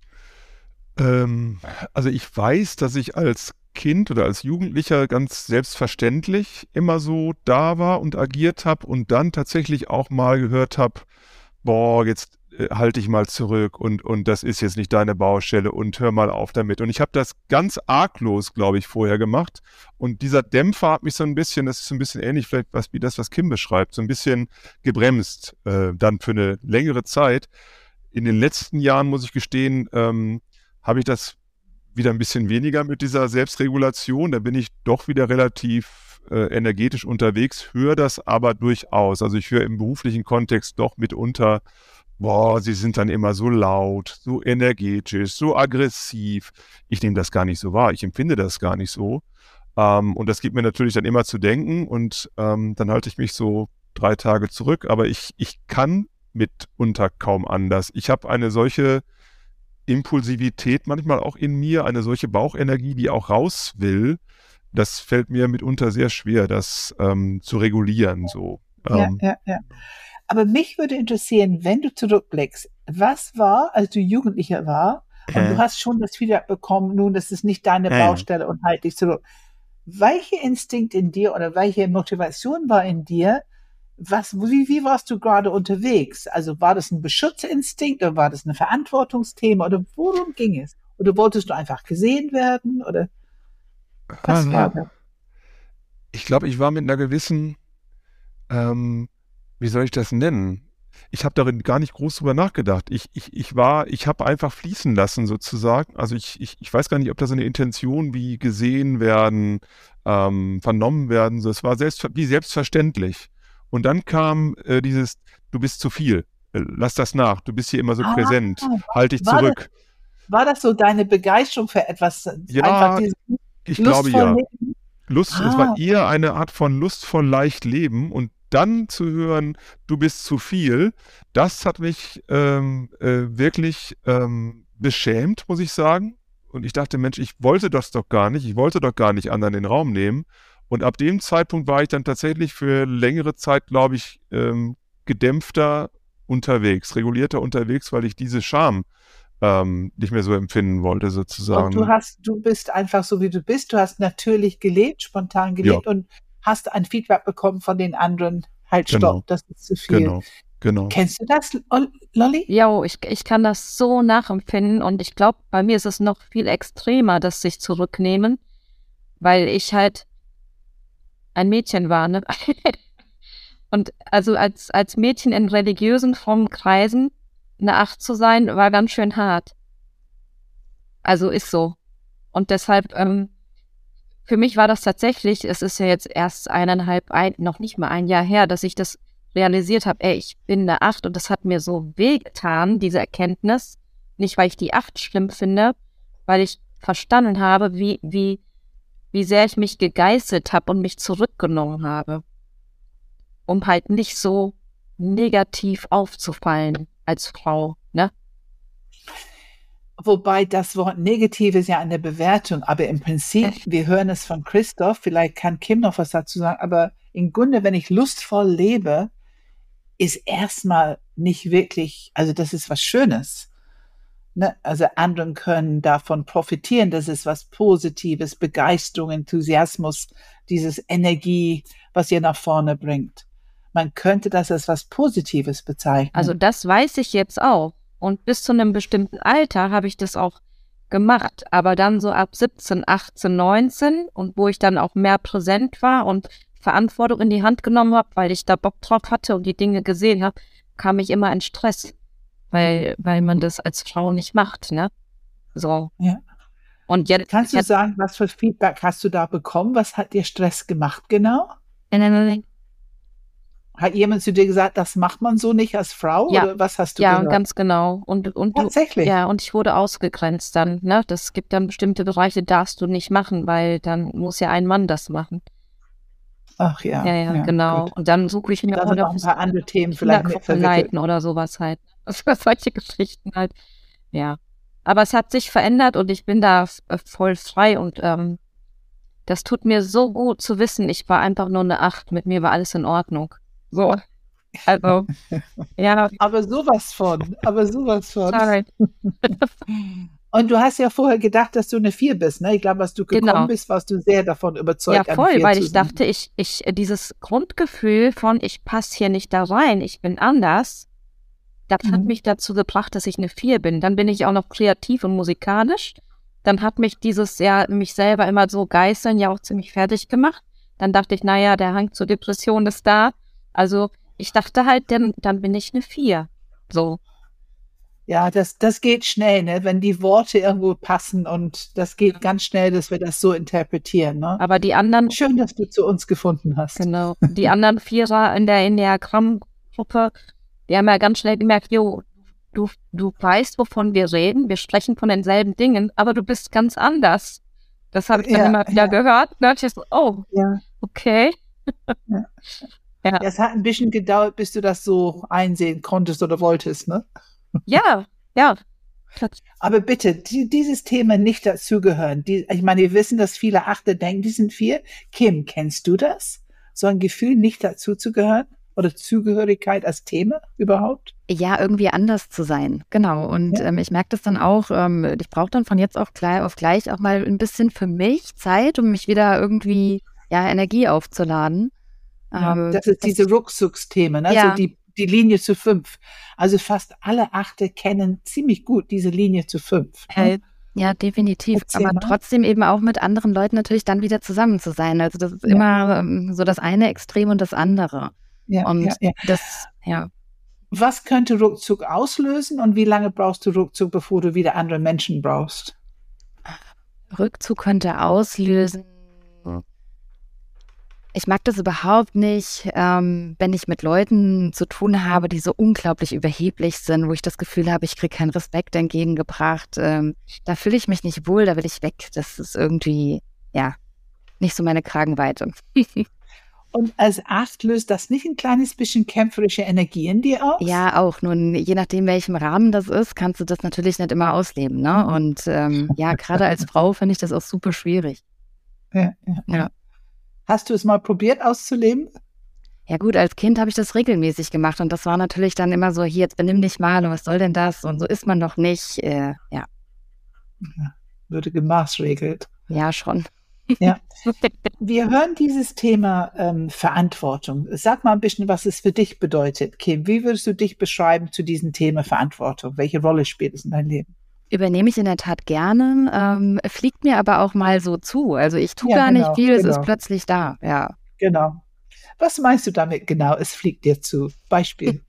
Ähm, also ich weiß, dass ich als Kind oder als Jugendlicher ganz selbstverständlich immer so da war und agiert habe und dann tatsächlich auch mal gehört habe, boah, jetzt äh, halte ich mal zurück und, und das ist jetzt nicht deine Baustelle und hör mal auf damit. Und ich habe das ganz arglos, glaube ich, vorher gemacht. Und dieser Dämpfer hat mich so ein bisschen, das ist so ein bisschen ähnlich vielleicht was, wie das, was Kim beschreibt, so ein bisschen gebremst, äh, dann für eine längere Zeit. In den letzten Jahren, muss ich gestehen, ähm, habe ich das wieder ein bisschen weniger mit dieser Selbstregulation. Da bin ich doch wieder relativ äh, energetisch unterwegs, höre das aber durchaus. Also ich höre im beruflichen Kontext doch mitunter, boah, sie sind dann immer so laut, so energetisch, so aggressiv. Ich nehme das gar nicht so wahr. Ich empfinde das gar nicht so. Ähm, und das gibt mir natürlich dann immer zu denken und ähm, dann halte ich mich so drei Tage zurück. Aber ich, ich kann mitunter kaum anders. Ich habe eine solche Impulsivität manchmal auch in mir, eine solche Bauchenergie, die auch raus will. Das fällt mir mitunter sehr schwer, das ähm, zu regulieren. So. Ja, Ähm, ja, ja. Aber mich würde interessieren, wenn du zurückblickst, was war, als du Jugendlicher war und Äh. du hast schon das Feedback bekommen, nun, das ist nicht deine Ja, ja. Baustelle und halt dich zurück. Welcher Instinkt in dir oder welche Motivation war in dir? Was, wie, wie warst du gerade unterwegs? Also war das ein Beschützerinstinkt oder war das ein Verantwortungsthema oder worum ging es? Oder wolltest du einfach gesehen werden oder was Ah, war nee. das? Ich glaube, ich war mit einer gewissen, ähm, wie soll ich das nennen? Ich habe darin gar nicht groß drüber nachgedacht. Ich, ich, ich war, ich habe einfach fließen lassen sozusagen. Also ich, ich, ich weiß gar nicht, ob das eine Intention wie gesehen werden, ähm, vernommen werden. So, es war selbst, wie selbstverständlich. Und dann kam äh, dieses, du bist zu viel. Äh, Lass das nach. Du bist hier immer so Ah, präsent. Halt dich war das, zurück. war das so deine Begeisterung für etwas? Einfach Ja, dieses ich glaube lustvolle ja. Leben? Lust, es Ah, war eher eine Art von lustvoll leicht leben und dann zu hören, du bist zu viel, das hat mich ähm, äh, wirklich ähm, beschämt, muss ich sagen. Und ich dachte, Mensch, ich wollte das doch gar nicht, ich wollte doch gar nicht anderen den Raum nehmen. Und ab dem Zeitpunkt war ich dann tatsächlich für längere Zeit, glaube ich, ähm, gedämpfter unterwegs, regulierter unterwegs, weil ich diese Scham ähm, nicht mehr so empfinden wollte, und du sozusagen. hast, du bist einfach so wie du bist. Du hast natürlich gelebt, spontan Ja, gelebt und hast ein Feedback bekommen von den anderen. Halt, genau, stopp, das ist zu viel. genau, genau. Kennst du das, Ol- Lolli? Jo, ich, ich kann das so nachempfinden und ich glaube, bei mir ist es noch viel extremer, das sich zurücknehmen, weil ich halt ein Mädchen war, ne? Und also als, als Mädchen in religiösen, frommen Kreisen eine Acht zu sein, war ganz schön hart. Also ist so. Und deshalb, ähm, für mich war das tatsächlich, es ist ja jetzt erst eineinhalb, ein, noch nicht mal ein Jahr her, dass ich das realisiert habe, ey, ich bin eine Acht und das hat mir so wehgetan, diese Erkenntnis. Nicht, weil ich die Acht schlimm finde, weil ich verstanden habe, wie, wie, wie sehr ich mich gegeißelt habe und mich zurückgenommen habe, um halt nicht so negativ aufzufallen als Frau, ne? Wobei das Wort negativ ist ja eine Bewertung, aber im Prinzip, wir hören es von Christoph, vielleicht kann Kim noch was dazu sagen, aber im Grunde, wenn ich lustvoll lebe, ist erstmal nicht wirklich, also das ist was Schönes. Ne? Also anderen können davon profitieren, das ist was Positives, Begeisterung, Enthusiasmus, dieses Energie, was ihr nach vorne bringt. Man könnte das als was Positives bezeichnen. Also das weiß ich jetzt auch. Und bis zu einem bestimmten Alter habe ich das auch gemacht. Aber dann so ab siebzehn, achtzehn, neunzehn und wo ich dann auch mehr präsent war und Verantwortung in die Hand genommen habe, weil ich da Bock drauf hatte und die Dinge gesehen habe, kam ich immer in Stress, weil, weil man das als Frau nicht macht, ne? So. Ja. Und jetzt Kannst du jetzt, sagen, was für Feedback hast du da bekommen? Was hat dir Stress gemacht genau? Hat jemand zu dir gesagt, das macht man so nicht als Frau? Ja. Oder was hast du ja, gehört? ganz genau. Und, und du, Tatsächlich? ja, und ich wurde ausgegrenzt dann, ne? Das gibt dann bestimmte Bereiche, darfst du nicht machen, weil dann muss ja ein Mann das machen. Ach ja. Ja, ja, genau. Gut. Und dann suche ich mir Da auch sind noch noch ein paar andere Themen vielleicht mit verwickelt. Kindergruppenleiten oder sowas halt. Das war solche Geschichten halt. Ja. Aber es hat sich verändert und ich bin da f- voll frei und ähm, das tut mir so gut zu wissen, ich war einfach nur eine Acht, mit mir war alles in Ordnung. So. Also, ja, Aber sowas von, aber sowas von. sorry. Und du hast ja vorher gedacht, dass du eine Vier bist, ne? Ich glaube, als du gekommen Genau. bist, warst du sehr davon überzeugt, Ja, eine voll, Vier weil zu ich sein. dachte, ich, ich, dieses Grundgefühl von, ich passe hier nicht da rein, ich bin anders, das hat Mhm. mich dazu gebracht, dass ich eine Vier bin. Dann bin ich auch noch kreativ und musikalisch. Dann hat mich dieses, ja, mich selber immer so geißeln ja auch ziemlich fertig gemacht. Dann dachte ich, naja, der Hang zur Depression ist da. Also ich dachte halt, dann, dann bin ich eine Vier. So. Ja, das, das geht schnell, ne? Wenn die Worte irgendwo passen und das geht ganz schnell, dass wir das so interpretieren, ne? Aber die anderen, Schön, dass du zu uns gefunden hast. genau, die anderen Vierer in der Enneagramm-Gruppe, die haben ja ganz schnell gemerkt, jo, du, du weißt, wovon wir reden, wir sprechen von denselben Dingen, aber du bist ganz anders. Das habe ich dann Ja, immer wieder ja. gehört. Da dachte ich so, oh, Ja. okay. Ja. Ja. Es hat ein bisschen gedauert, bis du das so einsehen konntest oder wolltest, ne? Ja, ja. Tats- Aber bitte, die, dieses Thema nicht dazugehören. Die, ich meine, wir wissen, dass viele Achter denken, die sind vier. Kim, kennst du das? So ein Gefühl, nicht dazuzugehören? Oder Zugehörigkeit als Thema überhaupt? Ja, irgendwie anders zu sein, genau. Und Ja. ähm, ich merke das dann auch, ähm, ich brauche dann von jetzt auch gleich auf gleich auch mal ein bisschen für mich Zeit, um mich wieder irgendwie, ja, Energie aufzuladen. Ja, Ähm, das ist diese Ruckzucksthemen, ne? Ja. So die, die Linie zu fünf. Also fast alle Achte kennen ziemlich gut diese Linie zu fünf. Ne? Äh, ja, definitiv. Erzähl Aber mal. trotzdem eben auch mit anderen Leuten natürlich dann wieder zusammen zu sein. Also das ist Ja. immer ähm, so das eine Extrem und das andere. Ja, Und ja, ja. das, ja. Was könnte Ruckzuck auslösen und wie lange brauchst du Ruckzuck, bevor du wieder andere Menschen brauchst? Rückzug könnte auslösen. Ich mag das überhaupt nicht, ähm, wenn ich mit Leuten zu tun habe, die so unglaublich überheblich sind, wo ich das Gefühl habe, ich kriege keinen Respekt entgegengebracht. Ähm, da fühle ich mich nicht wohl, da will ich weg. Das ist irgendwie, ja, nicht so meine Kragenweite. Und als Acht löst das nicht ein kleines bisschen kämpferische Energie in dir aus? Ja, auch. Nun, je nachdem, welchem Rahmen das ist, kannst du das natürlich nicht immer ausleben, ne? Und ähm, ja, gerade als Frau finde ich das auch super schwierig. Ja, ja. Ja. Hast du es mal probiert auszuleben? Ja gut, als Kind habe ich das regelmäßig gemacht und das war natürlich dann immer so, hier, jetzt benimm dich mal und was soll denn das? Und so ist man doch nicht. Äh, ja, Würde gemaßregelt. ja, schon. Ja. Wir hören dieses Thema ähm, Verantwortung. Sag mal ein bisschen, was es für dich bedeutet, Kim. Wie würdest du dich beschreiben zu diesem Thema Verantwortung? Welche Rolle spielt es in deinem Leben? Übernehme ich in der Tat gerne, ähm, fliegt mir aber auch mal so zu. Also ich tue Ja, gar genau, nicht viel, es genau. ist plötzlich da, ja. Genau. Was meinst du damit genau? Es fliegt dir zu. Beispiel.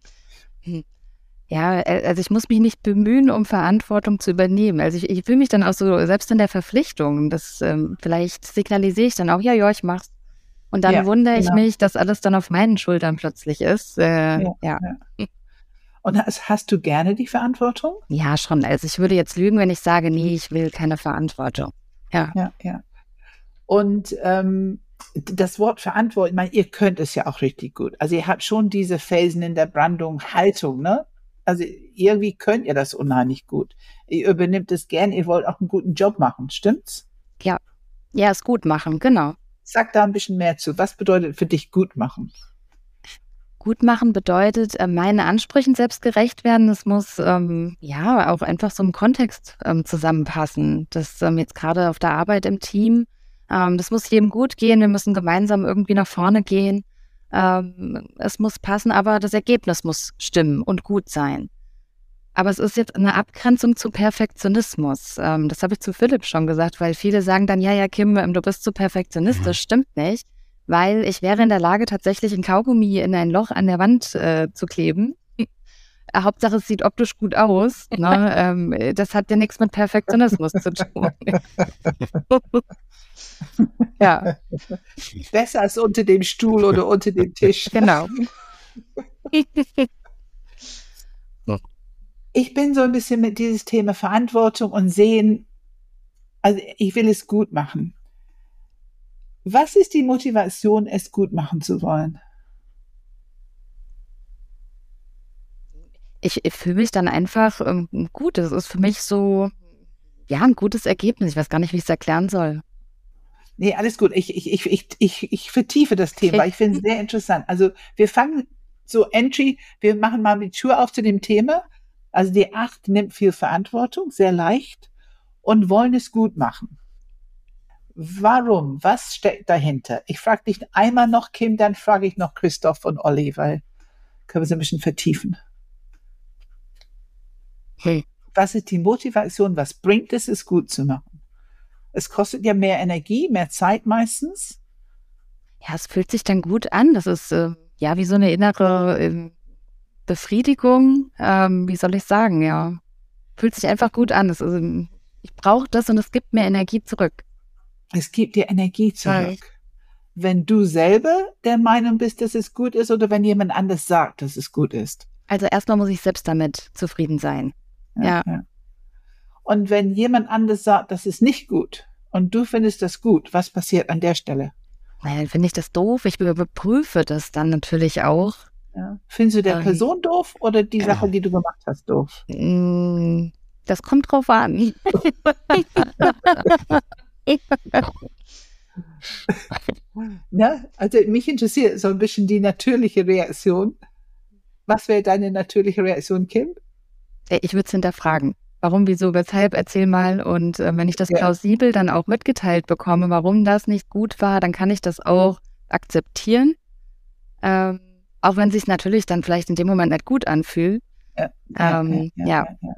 Ja, äh, also ich muss mich nicht bemühen, um Verantwortung zu übernehmen. Also ich, ich fühle mich dann auch so, selbst in der Verpflichtung, das ähm, vielleicht signalisiere ich dann auch, ja, ja, ich mach's. Und dann Ja, wundere ich genau. mich, dass alles dann auf meinen Schultern plötzlich ist. Äh, Ja, ja. ja. Und hast, hast du gerne die Verantwortung? Ja, schon. Also ich würde jetzt lügen, wenn ich sage, nee, ich will keine Verantwortung. Ja. Ja, ja. Und ähm, das Wort Verantwortung, ich meine, ihr könnt es ja auch richtig gut. Also ihr habt schon diese Felsen in der Brandung, Haltung, ne? Also irgendwie könnt ihr das unheimlich gut. Ihr übernimmt es gern, ihr wollt auch einen guten Job machen, stimmt's? Ja, es gut machen, genau. Sag da ein bisschen mehr zu. Was bedeutet für dich gut machen? Gut machen bedeutet, äh, meinen Ansprüchen selbst gerecht werden. Es muss ähm, ja auch einfach so im Kontext ähm, zusammenpassen. Das ähm, jetzt gerade auf der Arbeit im Team, ähm, das muss jedem gut gehen. Wir müssen gemeinsam irgendwie nach vorne gehen. Ähm, es muss passen, aber das Ergebnis muss stimmen und gut sein. Aber es ist jetzt eine Abgrenzung zu Perfektionismus. Ähm, das habe ich zu Philipp schon gesagt, weil viele sagen dann, ja, ja, Kim, ähm, du bist zu perfektionistisch. Stimmt nicht, weil ich wäre in der Lage, tatsächlich ein Kaugummi in ein Loch an der Wand äh, zu kleben. Hauptsache, es sieht optisch gut aus. Ne? ähm, das hat ja nichts mit Perfektionismus zu tun. Ja, Besser als unter dem Stuhl oder unter dem Tisch. genau. Ich bin so ein bisschen mit dieses Thema Verantwortung und Sehen, also ich will es gut machen. Was ist die Motivation, es gut machen zu wollen? Ich, ich fühle mich dann einfach ähm, gut. Das ist für mich so, ja, ein gutes Ergebnis. Ich weiß gar nicht, wie ich es erklären soll. Nee, alles gut. Ich, ich, ich, ich, ich, ich vertiefe das Thema. Ich finde es sehr interessant. Also wir fangen so Entry, wir machen mal die Tür auf zu dem Thema. Also die Acht nimmt viel Verantwortung, sehr leicht und wollen es gut machen. Warum? Was steckt dahinter? Ich frage dich einmal noch, Kim, dann frage ich noch Christoph und Olli, weil können wir es ein bisschen vertiefen. Hey. Was ist die Motivation? Was bringt es, es gut zu machen? Es kostet ja mehr Energie, mehr Zeit meistens. Ja, es fühlt sich dann gut an. Das ist äh, ja wie so eine innere äh, Befriedigung. Ähm, wie soll ich sagen? Ja, fühlt sich einfach gut an. Das ist, ich brauche das und es gibt mir Energie zurück. Es gibt dir Energie zurück. Ja. Wenn du selber der Meinung bist, dass es gut ist oder wenn jemand anders sagt, dass es gut ist. Also erstmal muss ich selbst damit zufrieden sein. Ja. ja. Und wenn jemand anders sagt, das ist nicht gut und du findest das gut, was passiert an der Stelle? Naja, finde ich das doof. Ich überprüfe das dann natürlich auch. Ja. Findest du der ähm, Person doof oder die Sache, die du gemacht hast, doof? Das kommt drauf an. Ja, also mich interessiert so ein bisschen die natürliche Reaktion. Was wäre deine natürliche Reaktion, Kim? Ich würde es hinterfragen. Warum, wieso, weshalb, erzähl mal. Und äh, wenn ich das ja. plausibel dann auch mitgeteilt bekomme, warum das nicht gut war, dann kann ich das auch akzeptieren. Ähm, auch wenn es sich natürlich dann vielleicht in dem Moment nicht gut anfühlt. Ja, ähm, ja, ja, ja, ja,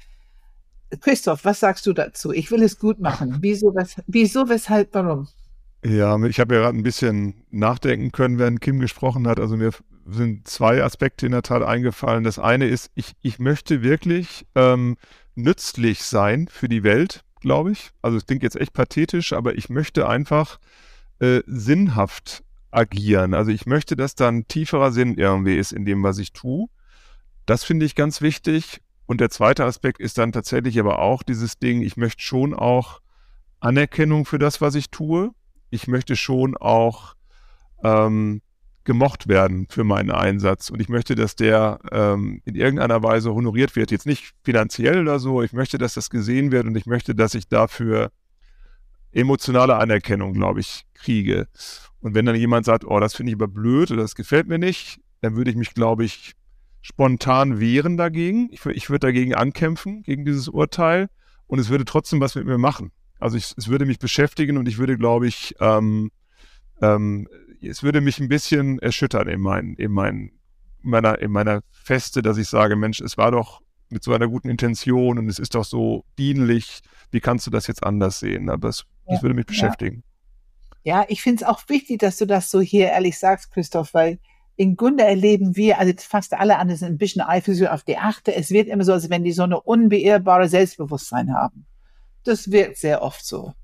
ja. Christoph, was sagst du dazu? Ich will es gut machen. Wieso, wes- wieso weshalb, warum? Ja, ich habe ja gerade ein bisschen nachdenken können, während Kim gesprochen hat. Also mir sind zwei Aspekte in der Tat eingefallen. Das eine ist, ich, ich möchte wirklich ähm, nützlich sein für die Welt, glaube ich. Also es klingt jetzt echt pathetisch, aber ich möchte einfach äh, sinnhaft agieren. Also ich möchte, dass da ein tieferer Sinn irgendwie ist in dem, was ich tue. Das finde ich ganz wichtig. Und der zweite Aspekt ist dann tatsächlich aber auch dieses Ding, ich möchte schon auch Anerkennung für das, was ich tue. Ich möchte schon auch ähm, gemocht werden für meinen Einsatz und ich möchte, dass der ähm, in irgendeiner Weise honoriert wird. Jetzt nicht finanziell oder so, ich möchte, dass das gesehen wird und ich möchte, dass ich dafür emotionale Anerkennung, glaube ich, kriege. Und wenn dann jemand sagt, oh, das finde ich aber blöd oder das gefällt mir nicht, dann würde ich mich, glaube ich, spontan wehren dagegen. Ich, ich würde dagegen ankämpfen, gegen dieses Urteil und es würde trotzdem was mit mir machen. Also ich, es würde mich beschäftigen und ich würde, glaube ich, ähm, ähm, es würde mich ein bisschen erschüttern in, mein, in, mein, meiner, in meiner Feste, dass ich sage, Mensch, es war doch mit so einer guten Intention und es ist doch so dienlich, wie kannst du das jetzt anders sehen? Aber das, das würde mich beschäftigen. Ja, ja ich finde es auch wichtig, dass du das so hier ehrlich sagst, Christoph, weil im Grunde erleben wir, also fast alle anderen sind ein bisschen eifersüchtig auf die Achte. Es wird immer so, als wenn die so eine unbeirrbare Selbstbewusstsein haben. Das wirkt sehr oft so.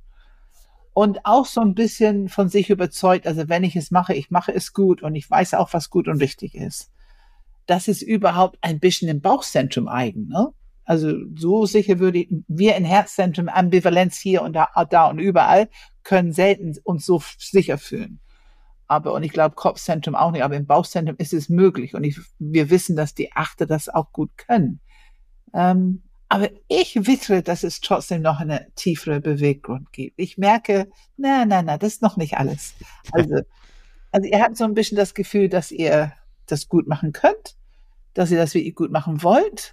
Und auch so ein bisschen von sich überzeugt, also wenn ich es mache, ich mache es gut und ich weiß auch, was gut und richtig ist. Das ist überhaupt ein bisschen im Bauchzentrum eigen, ne? Also so sicher würde ich, wir im Herzzentrum, Ambivalenz hier und da, da und überall, können selten uns so sicher fühlen. Aber, und ich glaube, Kopfzentrum auch nicht, aber im Bauchzentrum ist es möglich. Und ich, wir wissen, dass die Achte das auch gut können. Ähm, aber ich wittere, dass es trotzdem noch eine tiefere Beweggrund gibt. Ich merke, na, na, na, das ist noch nicht alles. Also, also ihr habt so ein bisschen das Gefühl, dass ihr das gut machen könnt, dass ihr das wirklich gut machen wollt.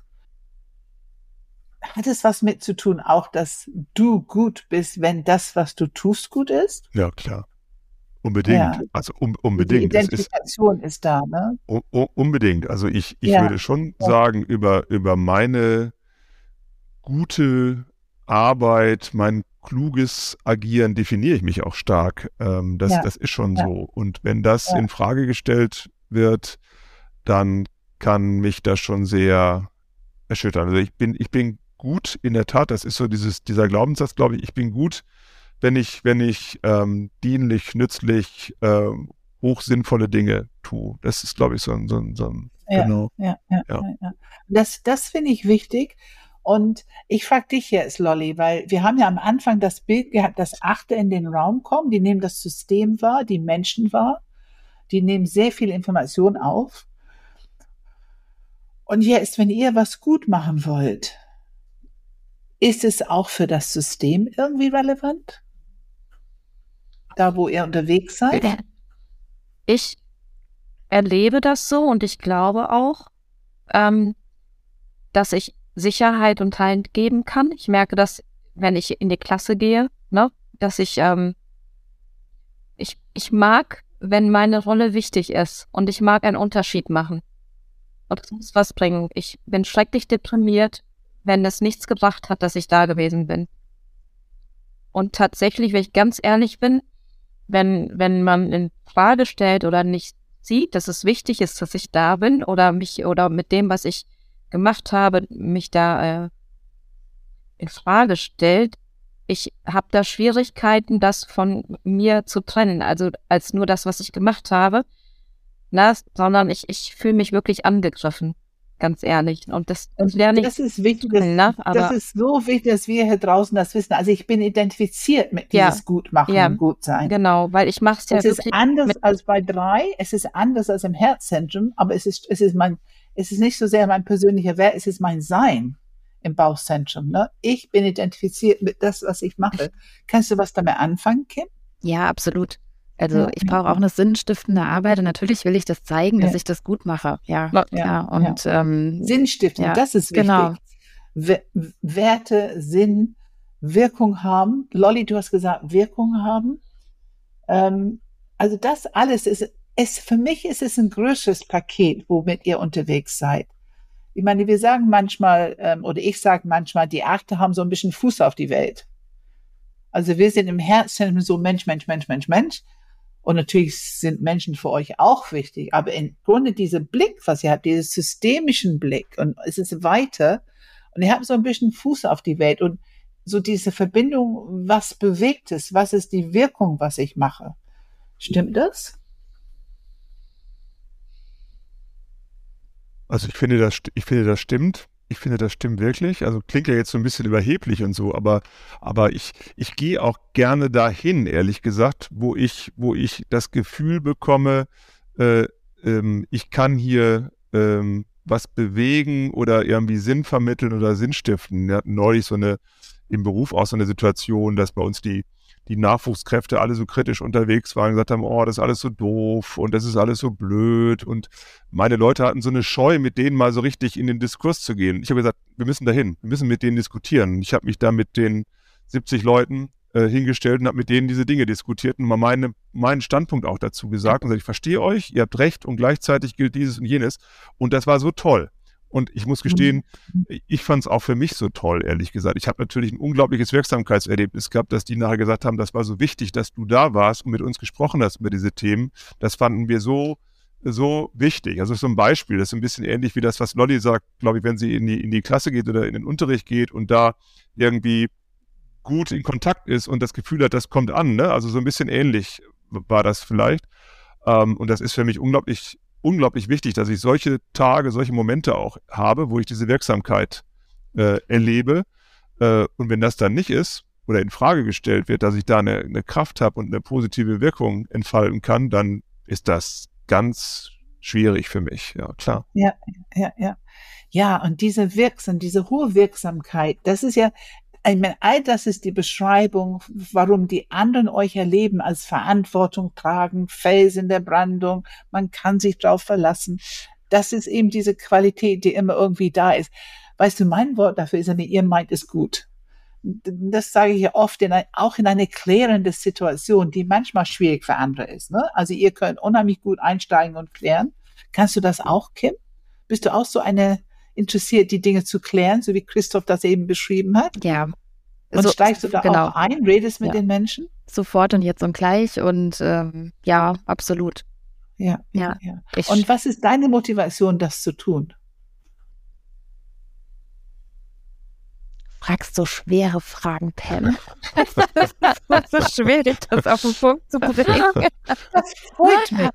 Hat es was mit zu tun, auch, dass du gut bist, wenn das, was du tust, gut ist? Ja, klar. Unbedingt, Ja. also um, Die unbedingt. Es ist, Identifikation ist da, ne? u- u- unbedingt. Also ich, ich Ja. würde schon Ja. sagen, über, über meine gute Arbeit, mein kluges Agieren definiere ich mich auch stark. Ähm, das, Ja. das ist schon Ja. so. Und wenn das Ja. in Frage gestellt wird, dann kann mich das schon sehr erschüttern. Also ich bin, ich bin gut, in der Tat, das ist so dieses, dieser Glaubenssatz, glaube ich, ich bin gut, wenn ich, wenn ich ähm, dienlich, nützlich, ähm, hochsinnvolle Dinge tue. Das ist, glaube ich, so ein, so ein, so ein Ja. genau. Ja, ja, Ja. ja, ja. Das, das finde ich wichtig. Und ich frage dich jetzt, Lolli, weil wir haben ja am Anfang das Bild gehabt, dass Achte in den Raum kommen, die nehmen das System wahr, die Menschen wahr, die nehmen sehr viel Information auf. Und jetzt, wenn ihr was gut machen wollt, ist es auch für das System irgendwie relevant? Da, wo ihr unterwegs seid? Ich erlebe das so und ich glaube auch, ähm, dass ich Sicherheit und Halt geben kann. Ich merke das, wenn ich in die Klasse gehe, ne, dass ich, ähm, ich, ich mag, wenn meine Rolle wichtig ist und ich mag einen Unterschied machen. Und es muss was bringen. Ich bin schrecklich deprimiert, wenn es nichts gebracht hat, dass ich da gewesen bin. Und tatsächlich, wenn ich ganz ehrlich bin, wenn, wenn man in Frage stellt oder nicht sieht, dass es wichtig ist, dass ich da bin oder mich oder mit dem, was ich gemacht habe, mich da äh, in Frage stellt, ich habe da Schwierigkeiten, das von mir zu trennen, also als nur das, was ich gemacht habe, na, sondern ich, ich fühle mich wirklich angegriffen, ganz ehrlich. Und das, das lerne ich. Das ist wichtig, das, na, aber, das ist so wichtig, dass wir hier draußen das wissen. Also ich bin identifiziert mit Ja, dieses Gutmachen ja, und Gutsein. genau, weil ich mache es ja Es ist wirklich anders mit, als bei drei, es ist anders als im Herzzentrum, aber es ist, es ist mein, es ist nicht so sehr mein persönlicher Wert, es ist mein Sein im Bauchzentrum. Ne? Ich bin identifiziert mit das, was ich mache. Kannst du was damit anfangen, Kim? Ja, absolut. Also Ja, ich ja, brauche auch eine sinnstiftende Arbeit und natürlich will ich das zeigen, dass Ja. ich das gut mache. Ja, Ja, klar. Und ähm, Sinnstiftung, ja, das ist wichtig. genau. W- Werte, Sinn, Wirkung haben. Lolli, du hast gesagt, Wirkung haben. Ähm, also das alles ist, es, für mich ist es ein größeres Paket, womit ihr unterwegs seid. Ich meine, wir sagen manchmal, ähm, oder ich sage manchmal, die Achte haben so ein bisschen Fuß auf die Welt. Also wir sind im Herzen so Mensch, Mensch, Mensch, Mensch, Mensch. Und natürlich sind Menschen für euch auch wichtig. Aber im Grunde dieser Blick, was ihr habt, diesen systemischen Blick, und es ist weiter, und ihr habt so ein bisschen Fuß auf die Welt und so diese Verbindung, was bewegt es, was ist die Wirkung, was ich mache. Stimmt das? Also ich finde, das, st- ich finde, das stimmt. Ich finde, das stimmt wirklich. Also klingt ja jetzt so ein bisschen überheblich und so, aber, aber ich, ich gehe auch gerne dahin, ehrlich gesagt, wo ich, wo ich das Gefühl bekomme, äh, ähm, ich kann hier ähm, was bewegen oder irgendwie Sinn vermitteln oder Sinn stiften. Wir hatten neulich so eine, im Beruf auch so eine Situation, dass bei uns die die Nachwuchskräfte alle so kritisch unterwegs waren und gesagt haben, oh, das ist alles so doof und das ist alles so blöd. Und meine Leute hatten so eine Scheu, mit denen mal so richtig in den Diskurs zu gehen. Ich habe gesagt, wir müssen dahin, wir müssen mit denen diskutieren. Ich habe mich da mit den siebzig Leuten äh, hingestellt und habe mit denen diese Dinge diskutiert und mal meine, meinen Standpunkt auch dazu gesagt und gesagt, ich verstehe euch, ihr habt recht und gleichzeitig gilt dieses und jenes. Und das war so toll. Und ich muss gestehen, ich fand es auch für mich so toll, ehrlich gesagt. Ich habe natürlich ein unglaubliches Wirksamkeitserlebnis gehabt, dass die nachher gesagt haben, das war so wichtig, dass du da warst und mit uns gesprochen hast über diese Themen. Das fanden wir so, so wichtig. Also so ein Beispiel, das ist ein bisschen ähnlich wie das, was Lolli sagt, glaube ich, wenn sie in die, in die Klasse geht oder in den Unterricht geht und da irgendwie gut in Kontakt ist und das Gefühl hat, das kommt an. Ne? Also so ein bisschen ähnlich war das vielleicht. Ähm, und das ist für mich unglaublich unglaublich wichtig, dass ich solche Tage, solche Momente auch habe, wo ich diese Wirksamkeit äh, erlebe. Äh, und wenn das dann nicht ist oder in Frage gestellt wird, dass ich da eine, eine Kraft habe und eine positive Wirkung entfalten kann, dann ist das ganz schwierig für mich. Ja, klar. Ja, ja, ja. Ja, und diese Wirksam, diese hohe Wirksamkeit, das ist ja, ich meine, all das ist die Beschreibung, warum die anderen euch erleben als Verantwortung tragen, Fels in der Brandung, man kann sich drauf verlassen. Das ist eben diese Qualität, die immer irgendwie da ist. Weißt du, mein Wort dafür ist, wenn ihr meint es gut. das sage ich ja oft, in ein, auch in eine klärende Situation, die manchmal schwierig für andere ist. Ne? Also ihr könnt unheimlich gut einsteigen und klären. Kannst du das auch, Kim? Bist du auch so eine interessiert, die Dinge zu klären, so wie Christoph das eben beschrieben hat? Ja. Und so, steigst du da genau. auch ein, redest mit ja. den Menschen? Sofort und jetzt und gleich und ähm, ja, absolut. Ja, ja, Ja. ja. Ich, Und was ist deine Motivation, das zu tun? fragst so schwere Fragen, Pam. Das ist so schwierig, das auf den Punkt zu bringen. Das freut mich.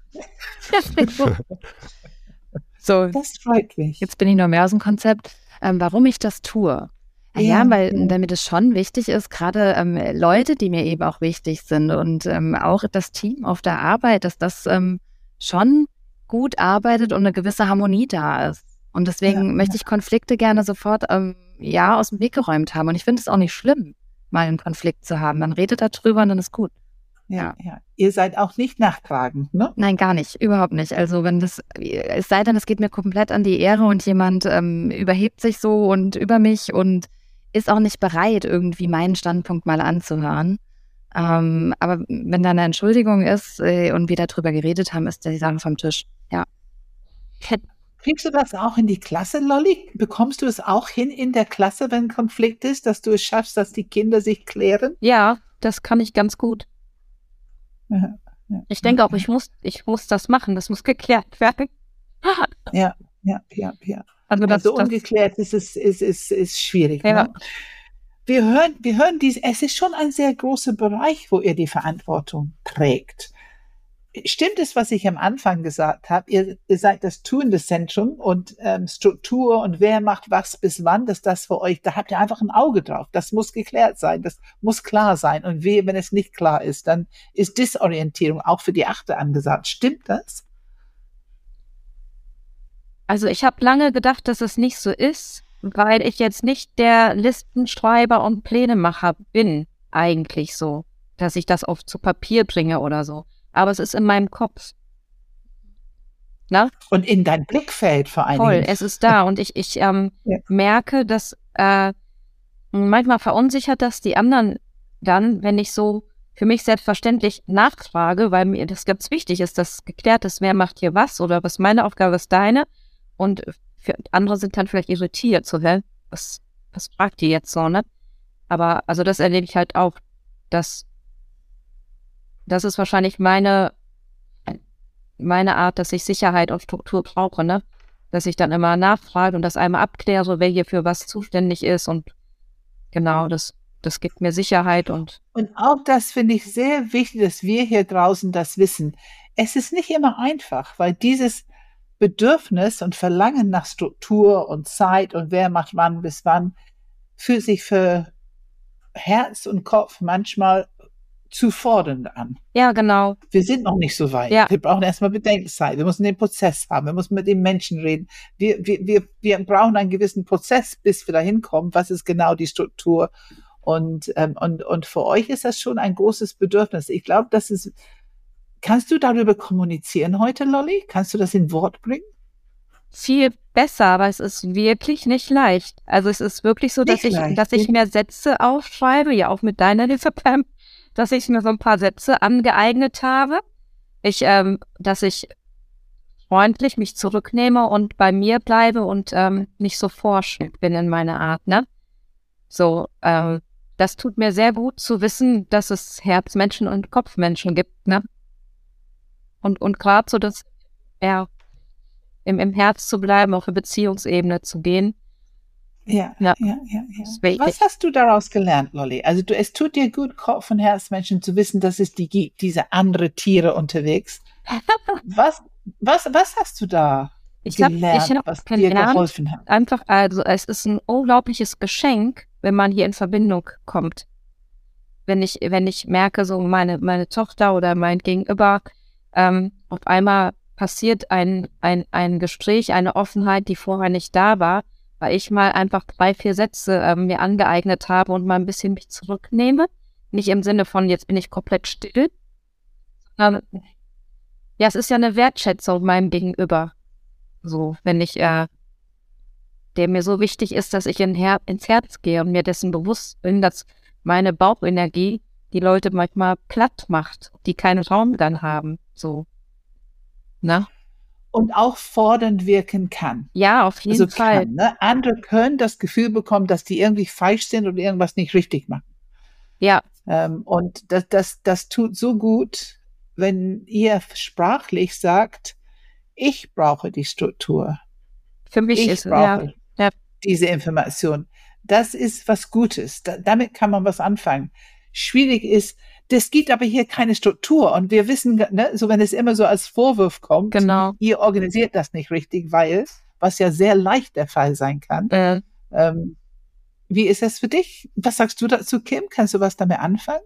So, Das freut mich. jetzt bin ich noch mehr aus dem Konzept, ähm, warum ich das tue. Ja, Ja, ja, weil ja. damit es schon wichtig ist, gerade ähm, Leute, die mir eben auch wichtig sind und ähm, auch das Team auf der Arbeit, dass das ähm, schon gut arbeitet und eine gewisse Harmonie da ist. Und deswegen Ja, möchte ich Konflikte gerne sofort ähm, ja aus dem Weg geräumt haben. Und ich finde es auch nicht schlimm, mal einen Konflikt zu haben. Man redet darüber und dann ist gut. Ja, ja. Ihr seid auch nicht nachtragend, ne? Nein, gar nicht, überhaupt nicht. Also wenn das, es sei denn, es geht mir komplett an die Ehre und jemand ähm, überhebt sich so und über mich und ist auch nicht bereit, irgendwie meinen Standpunkt mal anzuhören. Ähm, aber wenn da eine Entschuldigung ist äh, und wir darüber geredet haben, ist die Sache vom Tisch. Ja. Kriegst du das auch in die Klasse, Lolli? Bekommst du es auch hin in der Klasse, wenn ein Konflikt ist, dass du es schaffst, dass die Kinder sich klären? Ja, das kann ich ganz gut. Ja, ja, Ich denke ja, auch, ich muss, ich muss das machen. Das muss geklärt werden. Ja, ja, ja, ja. Also das, Also das ungeklärt ist es ist, ist, ist schwierig. Ja. Ne? Wir hören, wir hören dies, es ist schon ein sehr großer Bereich, wo ihr die Verantwortung trägt. Stimmt es, was ich am Anfang gesagt habe? Ihr, ihr seid das tuende Zentrum und ähm, Struktur und wer macht was bis wann, dass das für euch, da habt ihr einfach ein Auge drauf. Das muss geklärt sein, das muss klar sein. Und wehe, wenn es nicht klar ist, dann ist Disorientierung auch für die Achte angesagt. Stimmt das? Also ich habe lange gedacht, dass es nicht so ist, weil ich jetzt nicht der Listenschreiber und Plänemacher bin, eigentlich so, dass ich das oft zu Papier bringe oder so. Aber es ist in meinem Kopf. Na? Und in dein Blickfeld vor allen Voll, Dingen. es ist da und ich, ich ähm, Ja. merke, dass äh, manchmal verunsichert das die anderen dann, wenn ich so für mich selbstverständlich nachfrage, weil mir das ganz wichtig ist, dass geklärt ist, wer macht hier was oder was meine Aufgabe ist deine. Und für andere sind dann vielleicht irritiert, so, hä, was, was fragt die jetzt so, ne? Aber also das erlebe ich halt auch, dass das ist wahrscheinlich meine meine Art, dass ich Sicherheit und Struktur brauche, ne? Dass ich dann immer nachfrage und das einmal abkläre, wer hier für was zuständig ist und genau, das, das gibt mir Sicherheit und Und auch das finde ich sehr wichtig, dass wir hier draußen das wissen. Es ist nicht immer einfach, weil dieses Bedürfnis und Verlangen nach Struktur und Zeit und wer macht wann bis wann fühlt sich für Herz und Kopf manchmal zu fordernd an. ja, genau. Wir sind noch nicht so weit. Ja. Wir brauchen erstmal Bedenkzeit. Wir müssen den Prozess haben. Wir müssen mit den Menschen reden. Wir, wir, wir, wir brauchen einen gewissen Prozess, bis wir dahin kommen. Was ist genau die Struktur? Und, ähm, und, und für euch ist das schon ein großes Bedürfnis. Ich glaube, das ist, kannst du darüber kommunizieren heute, Lolli? Kannst du das in Wort bringen? Viel besser, aber es ist wirklich nicht leicht. Also es ist wirklich so, dass Nicht ich, leicht. dass ich mir Sätze aufschreibe, ja auch mit deiner Hilfe, Pam, dass ich mir so ein paar Sätze angeeignet habe. Ich, ähm, dass ich freundlich mich zurücknehme und bei mir bleibe und ähm, nicht so forschend bin in meiner Art, ne? So, ähm, das tut mir sehr gut zu wissen, dass es Herzmenschen und Kopfmenschen gibt, ne? Und, und gerade so, dass, ja, im, im Herz zu bleiben, auf eine Beziehungsebene zu gehen. Ja, Ja. ja, ja, ja. Das ist wichtig. Was hast du daraus gelernt, Lolli? Also du, es tut dir gut, Kopf- und Herzmenschen zu wissen, dass es die gibt, diese andere Tiere unterwegs. Was, was, was hast du da Ich habe gelernt, ich hab was dir gelernt, geholfen hat? einfach, also es ist ein unglaubliches Geschenk, wenn man hier in Verbindung kommt. Wenn ich, wenn ich merke, so meine, meine Tochter oder mein Gegenüber, ähm, auf einmal passiert ein, ein, ein Gespräch, eine Offenheit, die vorher nicht da war, weil ich mal einfach drei, vier Sätze ähm, mir angeeignet habe und mal ein bisschen mich zurücknehme. Nicht im Sinne von, jetzt bin ich komplett still, sondern ja, es ist ja eine Wertschätzung meinem Gegenüber. So, wenn ich, äh, der mir so wichtig ist, dass ich in Her- ins Herz gehe und mir dessen bewusst bin, dass meine Bauchenergie die Leute manchmal platt macht, die keinen Raum dann haben. So. Na? Und auch fordernd wirken kann. Ja, auf jeden Also Fall. kann, ne? Andere können das Gefühl bekommen, dass die irgendwie falsch sind und irgendwas nicht richtig machen. Ja. Ähm, und das, das, das tut so gut, wenn ihr sprachlich sagt, ich brauche die Struktur. Für mich ich ist es, brauche ja. Ja. diese Information. Das ist was Gutes. Da, damit kann man was anfangen. Schwierig ist, das gibt aber hier keine Struktur. Und wir wissen, ne, so wenn es immer so als Vorwurf kommt, Genau. ihr organisiert das nicht richtig, weil, was ja sehr leicht der Fall sein kann. Äh, Ähm, wie ist das für dich? Was sagst du dazu, Kim? Kannst du was damit anfangen?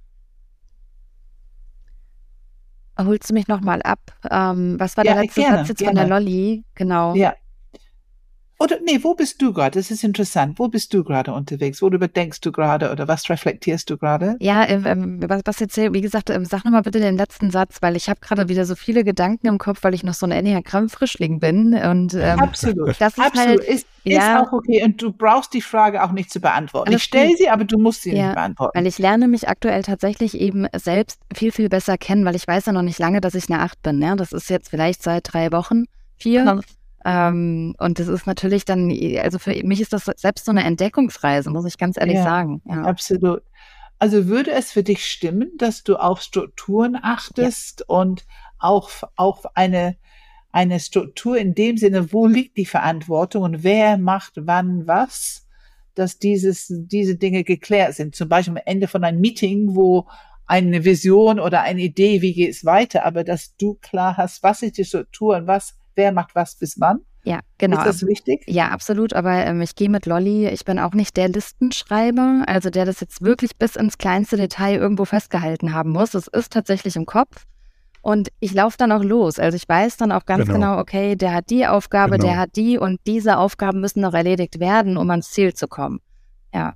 Holst du mich nochmal ab? Ähm, was war Ja, der letzte gerne, Satz jetzt gerne. von der Lolli? Genau. Ja. Oder nee, wo bist du gerade? Das ist interessant. Wo bist du gerade unterwegs? Worüber denkst du gerade oder was reflektierst du gerade? Ja, ähm, ähm, was, was jetzt, wie gesagt, ähm, sag nochmal bitte den letzten Satz, weil ich habe gerade wieder so viele Gedanken im Kopf, weil ich noch so ein Enneagramm-Frischling bin. Und ähm, Absolut. das ist Absolut. halt, ist, ja, ist auch okay. Und du brauchst die Frage auch nicht zu beantworten. Alles Ich stelle gut. sie, aber du musst sie Ja, nicht beantworten. weil ich lerne mich aktuell tatsächlich eben selbst viel, viel besser kennen, weil ich weiß ja noch nicht lange, dass ich eine Acht bin. Ja? Das ist jetzt vielleicht seit drei Wochen, vier. Genau. Ähm, und das ist natürlich dann, also für mich ist das selbst so eine Entdeckungsreise, muss ich ganz ehrlich Ja, sagen. Ja. Absolut. Also würde es für dich stimmen, dass du auf Strukturen achtest und auch auf eine, eine Struktur in dem Sinne, wo liegt die Verantwortung und wer macht wann was, dass dieses, diese Dinge geklärt sind. Zum Beispiel am Ende von einem Meeting, wo eine Vision oder eine Idee, wie geht es weiter, aber dass du klar hast, was ist die Struktur und was, wer macht was bis wann. Ja, genau. Ist das wichtig? Ja, absolut. Aber ähm, ich gehe mit Lolli, ich bin auch nicht der Listenschreiber, also der das jetzt wirklich bis ins kleinste Detail irgendwo festgehalten haben muss. Es ist tatsächlich im Kopf. Und ich laufe dann auch los. Also ich weiß dann auch ganz Genau. genau, okay, der hat die Aufgabe, Genau. der hat die und diese Aufgaben müssen noch erledigt werden, um ans Ziel zu kommen. Ja.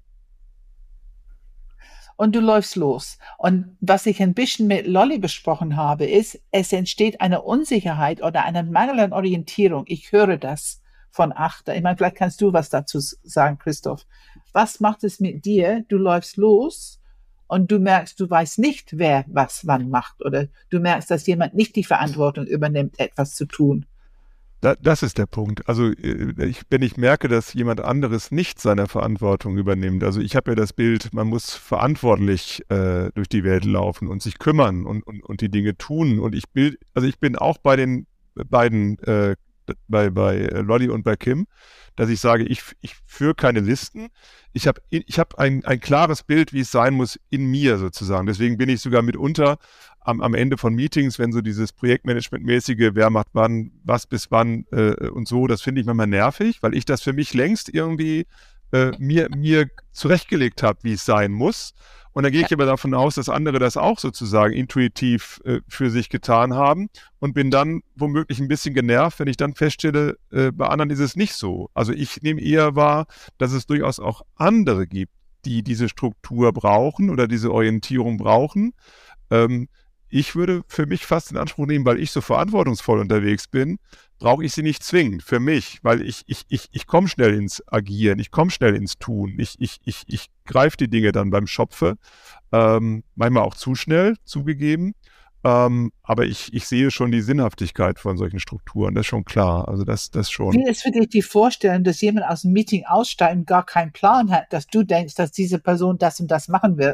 Und du läufst los. Und was ich ein bisschen mit Lolli besprochen habe, ist, es entsteht eine Unsicherheit oder eine Mangel an Orientierung. Ich höre das von Achter. Ich meine, vielleicht kannst du was dazu sagen, Christoph. Was macht es mit dir? Du läufst los und du merkst, du weißt nicht, wer was wann macht. Oder du merkst, dass jemand nicht die Verantwortung übernimmt, etwas zu tun. Da, das ist der Punkt. Also ich, wenn ich merke, dass jemand anderes nicht seine Verantwortung übernimmt, also ich habe ja das Bild, man muss verantwortlich äh, durch die Welt laufen und sich kümmern und, und, und die Dinge tun. Und ich bild, also ich bin auch bei den beiden, äh, bei, bei Lolli und bei Kim, dass ich sage, ich, ich führe keine Listen. Ich habe ich hab ein, ein klares Bild, wie es sein muss in mir sozusagen. Deswegen bin ich sogar mitunter am, am Ende von Meetings, wenn so dieses Projektmanagement-mäßige, wer macht wann, was bis wann äh, und so, das finde ich manchmal nervig, weil ich das für mich längst irgendwie äh, mir, mir zurechtgelegt habe, wie es sein muss. Und dann gehe ich aber davon aus, dass andere das auch sozusagen intuitiv äh, für sich getan haben und bin dann womöglich ein bisschen genervt, wenn ich dann feststelle, äh, bei anderen ist es nicht so. Also ich nehme eher wahr, dass es durchaus auch andere gibt, die diese Struktur brauchen oder diese Orientierung brauchen. Ähm, ich würde für mich fast in Anspruch nehmen, weil ich so verantwortungsvoll unterwegs bin, brauche ich sie nicht zwingend für mich, weil ich, ich, ich, ich komme schnell ins Agieren, ich komme schnell ins Tun, ich, ich, ich, ich greife die Dinge dann beim Schopfe, ähm, manchmal auch zu schnell, zugegeben, ähm, aber ich, ich sehe schon die Sinnhaftigkeit von solchen Strukturen, das ist schon klar, also das, das schon. Wie ist für dich die Vorstellung, dass jemand aus dem Meeting aussteigt und gar keinen Plan hat, dass du denkst, dass diese Person das und das machen wird?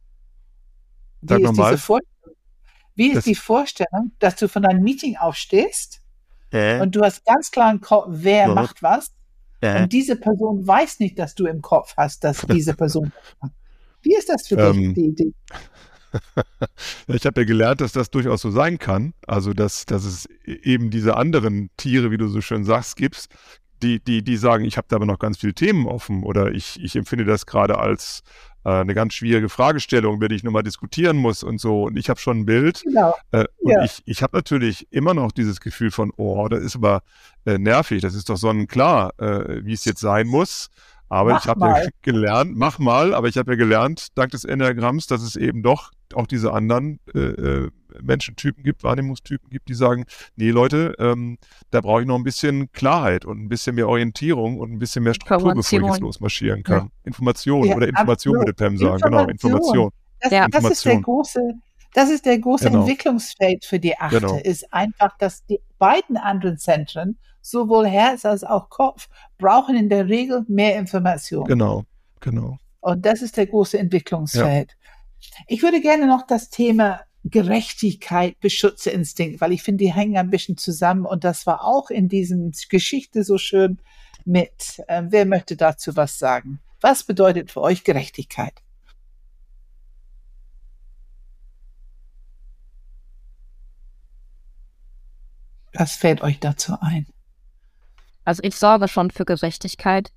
Wie Sag ist nochmal. diese Vorstellung? Wie ist Das- die Vorstellung, dass du von einem Meeting aufstehst Äh, und du hast ganz klar im Kopf, wer Ja. macht was äh, und diese Person weiß nicht, dass du im Kopf hast, dass diese Person das macht. Wie ist das für Ähm, dich, die Idee? Ich habe ja gelernt, dass das durchaus so sein kann. Also, dass, dass es eben diese anderen Tiere, wie du so schön sagst, gibt, die, die, die sagen, ich habe da aber noch ganz viele Themen offen oder ich, ich empfinde das gerade als äh, eine ganz schwierige Fragestellung, über die ich nochmal diskutieren muss und so. Und ich habe schon ein Bild. Genau. Äh, und Ja. ich, ich habe natürlich immer noch dieses Gefühl von, oh, das ist aber äh, nervig, das ist doch sonnenklar, äh, wie es jetzt sein muss. Aber Mach ich habe ja mal. gelernt, mach mal, aber ich habe ja gelernt, dank des Enneagramms, dass es eben doch auch diese anderen äh, äh, Menschentypen gibt, Wahrnehmungstypen gibt, die sagen, nee Leute, ähm, da brauche ich noch ein bisschen Klarheit und ein bisschen mehr Orientierung und ein bisschen mehr Struktur, bevor ich jetzt losmarschieren kann. Ja. Information Ja, oder Information absolut. würde Pam sagen, Information. genau, Information. Das, Ja. das ist der große, das ist der große Genau. Entwicklungsfeld für die Achte, Genau. ist einfach, dass die beiden anderen Zentren, sowohl Herz als auch Kopf, brauchen in der Regel mehr Information. Genau, genau. Und das ist der große Entwicklungsfeld. Ja. Ich würde gerne noch das Thema Gerechtigkeit, Beschützerinstinkt, weil ich finde, die hängen ein bisschen zusammen und das war auch in diesem Geschichte so schön mit. Ähm, wer möchte dazu was sagen? Was bedeutet für euch Gerechtigkeit? Was fällt euch dazu ein? Also ich sorge schon für Gerechtigkeit.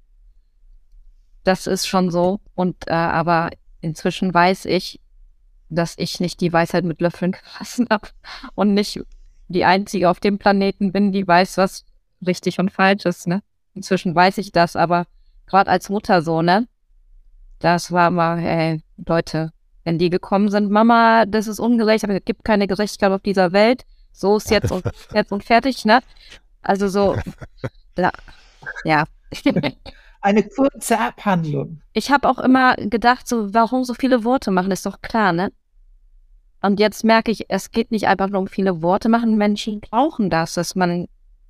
Das ist schon so. Und äh, aber inzwischen weiß ich, dass ich nicht die Weisheit mit Löffeln gefressen habe und nicht die Einzige auf dem Planeten bin, die weiß, was richtig und falsch ist. Ne? Inzwischen weiß ich das, aber gerade als Mutter so, ne? Das war mal, ey, Leute, wenn die gekommen sind, Mama, das ist ungerecht, aber es gibt keine Gerechtigkeit auf dieser Welt. So ist jetzt und jetzt und fertig, ne? Also so, ja. ja. Eine kurze Abhandlung. Ich habe auch immer gedacht, so, warum so viele Worte machen, ist doch klar, ne? Und jetzt merke ich, es geht nicht einfach nur um viele Worte machen. Menschen brauchen das, dass man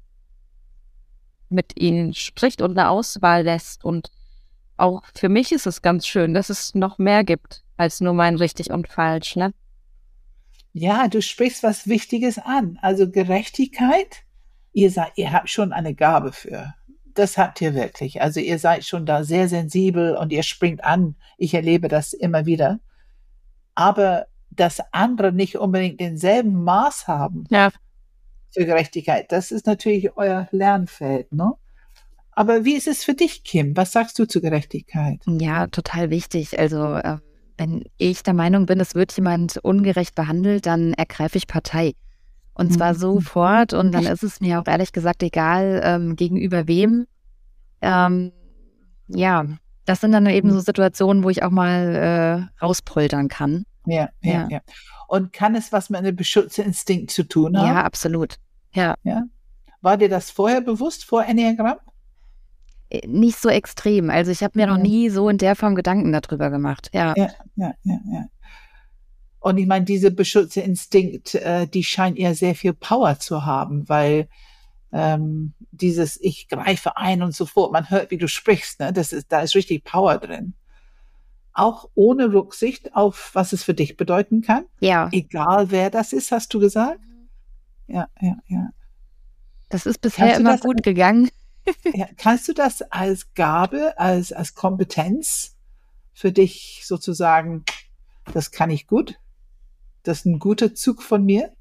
mit ihnen spricht und eine Auswahl lässt. Und auch für mich ist es ganz schön, dass es noch mehr gibt als nur mein richtig und falsch, ne? Ja, du sprichst was Wichtiges an. Also Gerechtigkeit, ihr seid, ihr habt schon eine Gabe für. Das habt ihr wirklich. Also ihr seid schon da sehr sensibel und ihr springt an. Ich erlebe das immer wieder. Aber dass andere nicht unbedingt denselben Maß haben ja. für Gerechtigkeit, das ist natürlich euer Lernfeld, ne? Aber wie ist es für dich, Kim? Was sagst du zu Gerechtigkeit? Ja, total wichtig. Also äh, wenn ich der Meinung bin, es wird jemand ungerecht behandelt, dann ergreife ich Partei. Und zwar sofort. Und dann ist es mir auch ehrlich gesagt egal, ähm, gegenüber wem. Ähm, ja, das sind dann eben so Situationen, wo ich auch mal äh, rauspoltern kann. Ja, ja, ja, ja. Und kann es was mit einem Beschützerinstinkt zu tun haben? Ja, absolut. Ja. ja. War dir das vorher bewusst, vor Enneagramm? Nicht so extrem. Also ich habe mir ja. noch nie so in der Form Gedanken darüber gemacht. Ja, ja, ja, ja. ja. Und ich meine, diese Beschützerinstinkt, äh, die scheint ja sehr viel Power zu haben, weil ähm, dieses ich greife ein und so fort, man hört, wie du sprichst, ne? Das ist, da ist richtig Power drin. Auch ohne Rücksicht auf, was es für dich bedeuten kann. Ja. Egal wer das ist, hast du gesagt? Ja, ja, ja. Das ist bisher immer gut als, gegangen. Ja, kannst du das als Gabe, als, als Kompetenz für dich sozusagen, das kann ich gut? Das ist ein guter Zug von mir?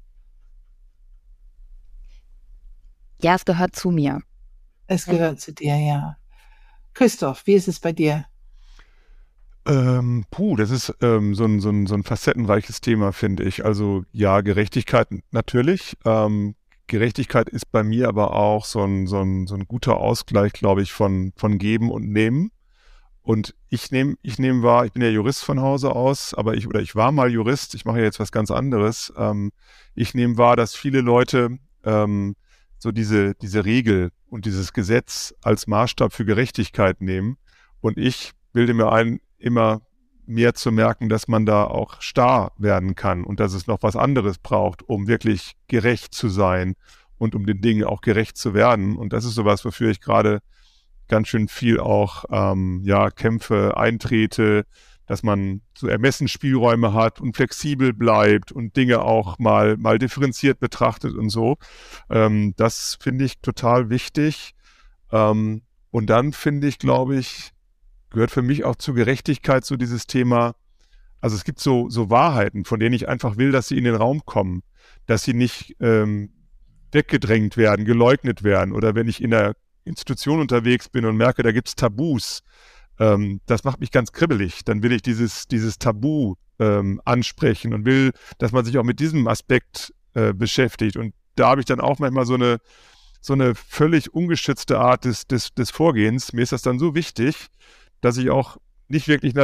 Ja, es gehört zu mir. Es gehört ja. zu dir, ja. Christoph, wie ist es bei dir? Ähm, puh, das ist ähm, so, ein, so, ein, so ein facettenreiches Thema, finde ich. Also ja, Gerechtigkeit natürlich. Ähm, Gerechtigkeit ist bei mir aber auch so ein, so ein, so ein guter Ausgleich, glaube ich, von, von Geben und Nehmen. Und ich nehme ich nehm wahr, ich bin ja Jurist von Hause aus, aber ich, oder ich war mal Jurist, ich mache ja jetzt was ganz anderes. Ähm, ich nehme wahr, dass viele Leute ähm, so diese, diese Regel und dieses Gesetz als Maßstab für Gerechtigkeit nehmen. Und ich bilde mir ein, immer mehr zu merken, dass man da auch starr werden kann und dass es noch was anderes braucht, um wirklich gerecht zu sein und um den Dingen auch gerecht zu werden. Und das ist sowas, wofür ich gerade ganz schön viel auch ähm, ja Kämpfe eintrete, dass man so Ermessensspielräume hat und flexibel bleibt und Dinge auch mal mal differenziert betrachtet und so. Ähm, das finde ich total wichtig. Ähm, und dann finde ich, glaube ich, gehört für mich auch zur Gerechtigkeit so dieses Thema, also es gibt so so Wahrheiten, von denen ich einfach will, dass sie in den Raum kommen, dass sie nicht ähm, weggedrängt werden, geleugnet werden. Oder wenn ich in der Institution unterwegs bin und merke, da gibt's Tabus, ähm, das macht mich ganz kribbelig. Dann will ich dieses dieses Tabu ähm, ansprechen und will, dass man sich auch mit diesem Aspekt äh, beschäftigt. Und da habe ich dann auch manchmal so eine so eine völlig ungeschützte Art des des des Vorgehens. Mir ist das dann so wichtig, dass ich auch nicht wirklich nach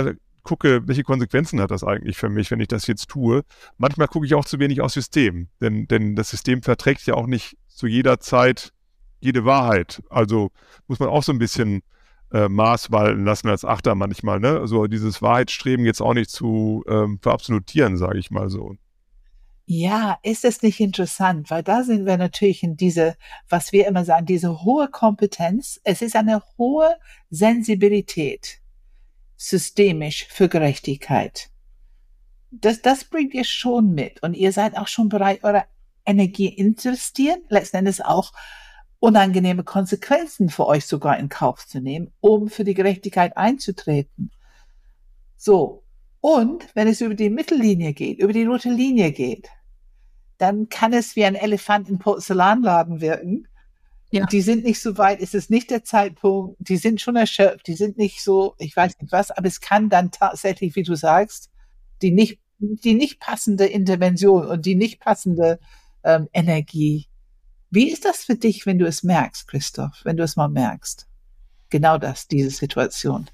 gucke, welche Konsequenzen hat das eigentlich für mich, wenn ich das jetzt tue. Manchmal gucke ich auch zu wenig aufs System, denn, denn das System verträgt ja auch nicht zu jeder Zeit jede Wahrheit. Also muss man auch so ein bisschen äh, Maß walten lassen als Achter manchmal, ne? Also dieses Wahrheitsstreben jetzt auch nicht zu ähm, verabsolutieren, sage ich mal so. Ja, ist es nicht interessant, weil da sind wir natürlich in diese, was wir immer sagen, diese hohe Kompetenz. Es ist eine hohe Sensibilität, systemisch für Gerechtigkeit. Das, das bringt ihr schon mit und ihr seid auch schon bereit, eure Energie investieren, letzten Endes auch unangenehme Konsequenzen für euch sogar in Kauf zu nehmen, um für die Gerechtigkeit einzutreten. So. Und wenn es über die Mittellinie geht, über die rote Linie geht, dann kann es wie ein Elefant im Porzellanladen wirken. Ja. Die sind nicht so weit, es ist nicht der Zeitpunkt, die sind schon erschöpft, die sind nicht so, ich weiß nicht was, aber es kann dann tatsächlich, wie du sagst, die nicht, die nicht passende Intervention und die nicht passende ähm, Energie. Wie ist das für dich, wenn du es merkst, Christoph, wenn du es mal merkst? Genau das, diese Situation.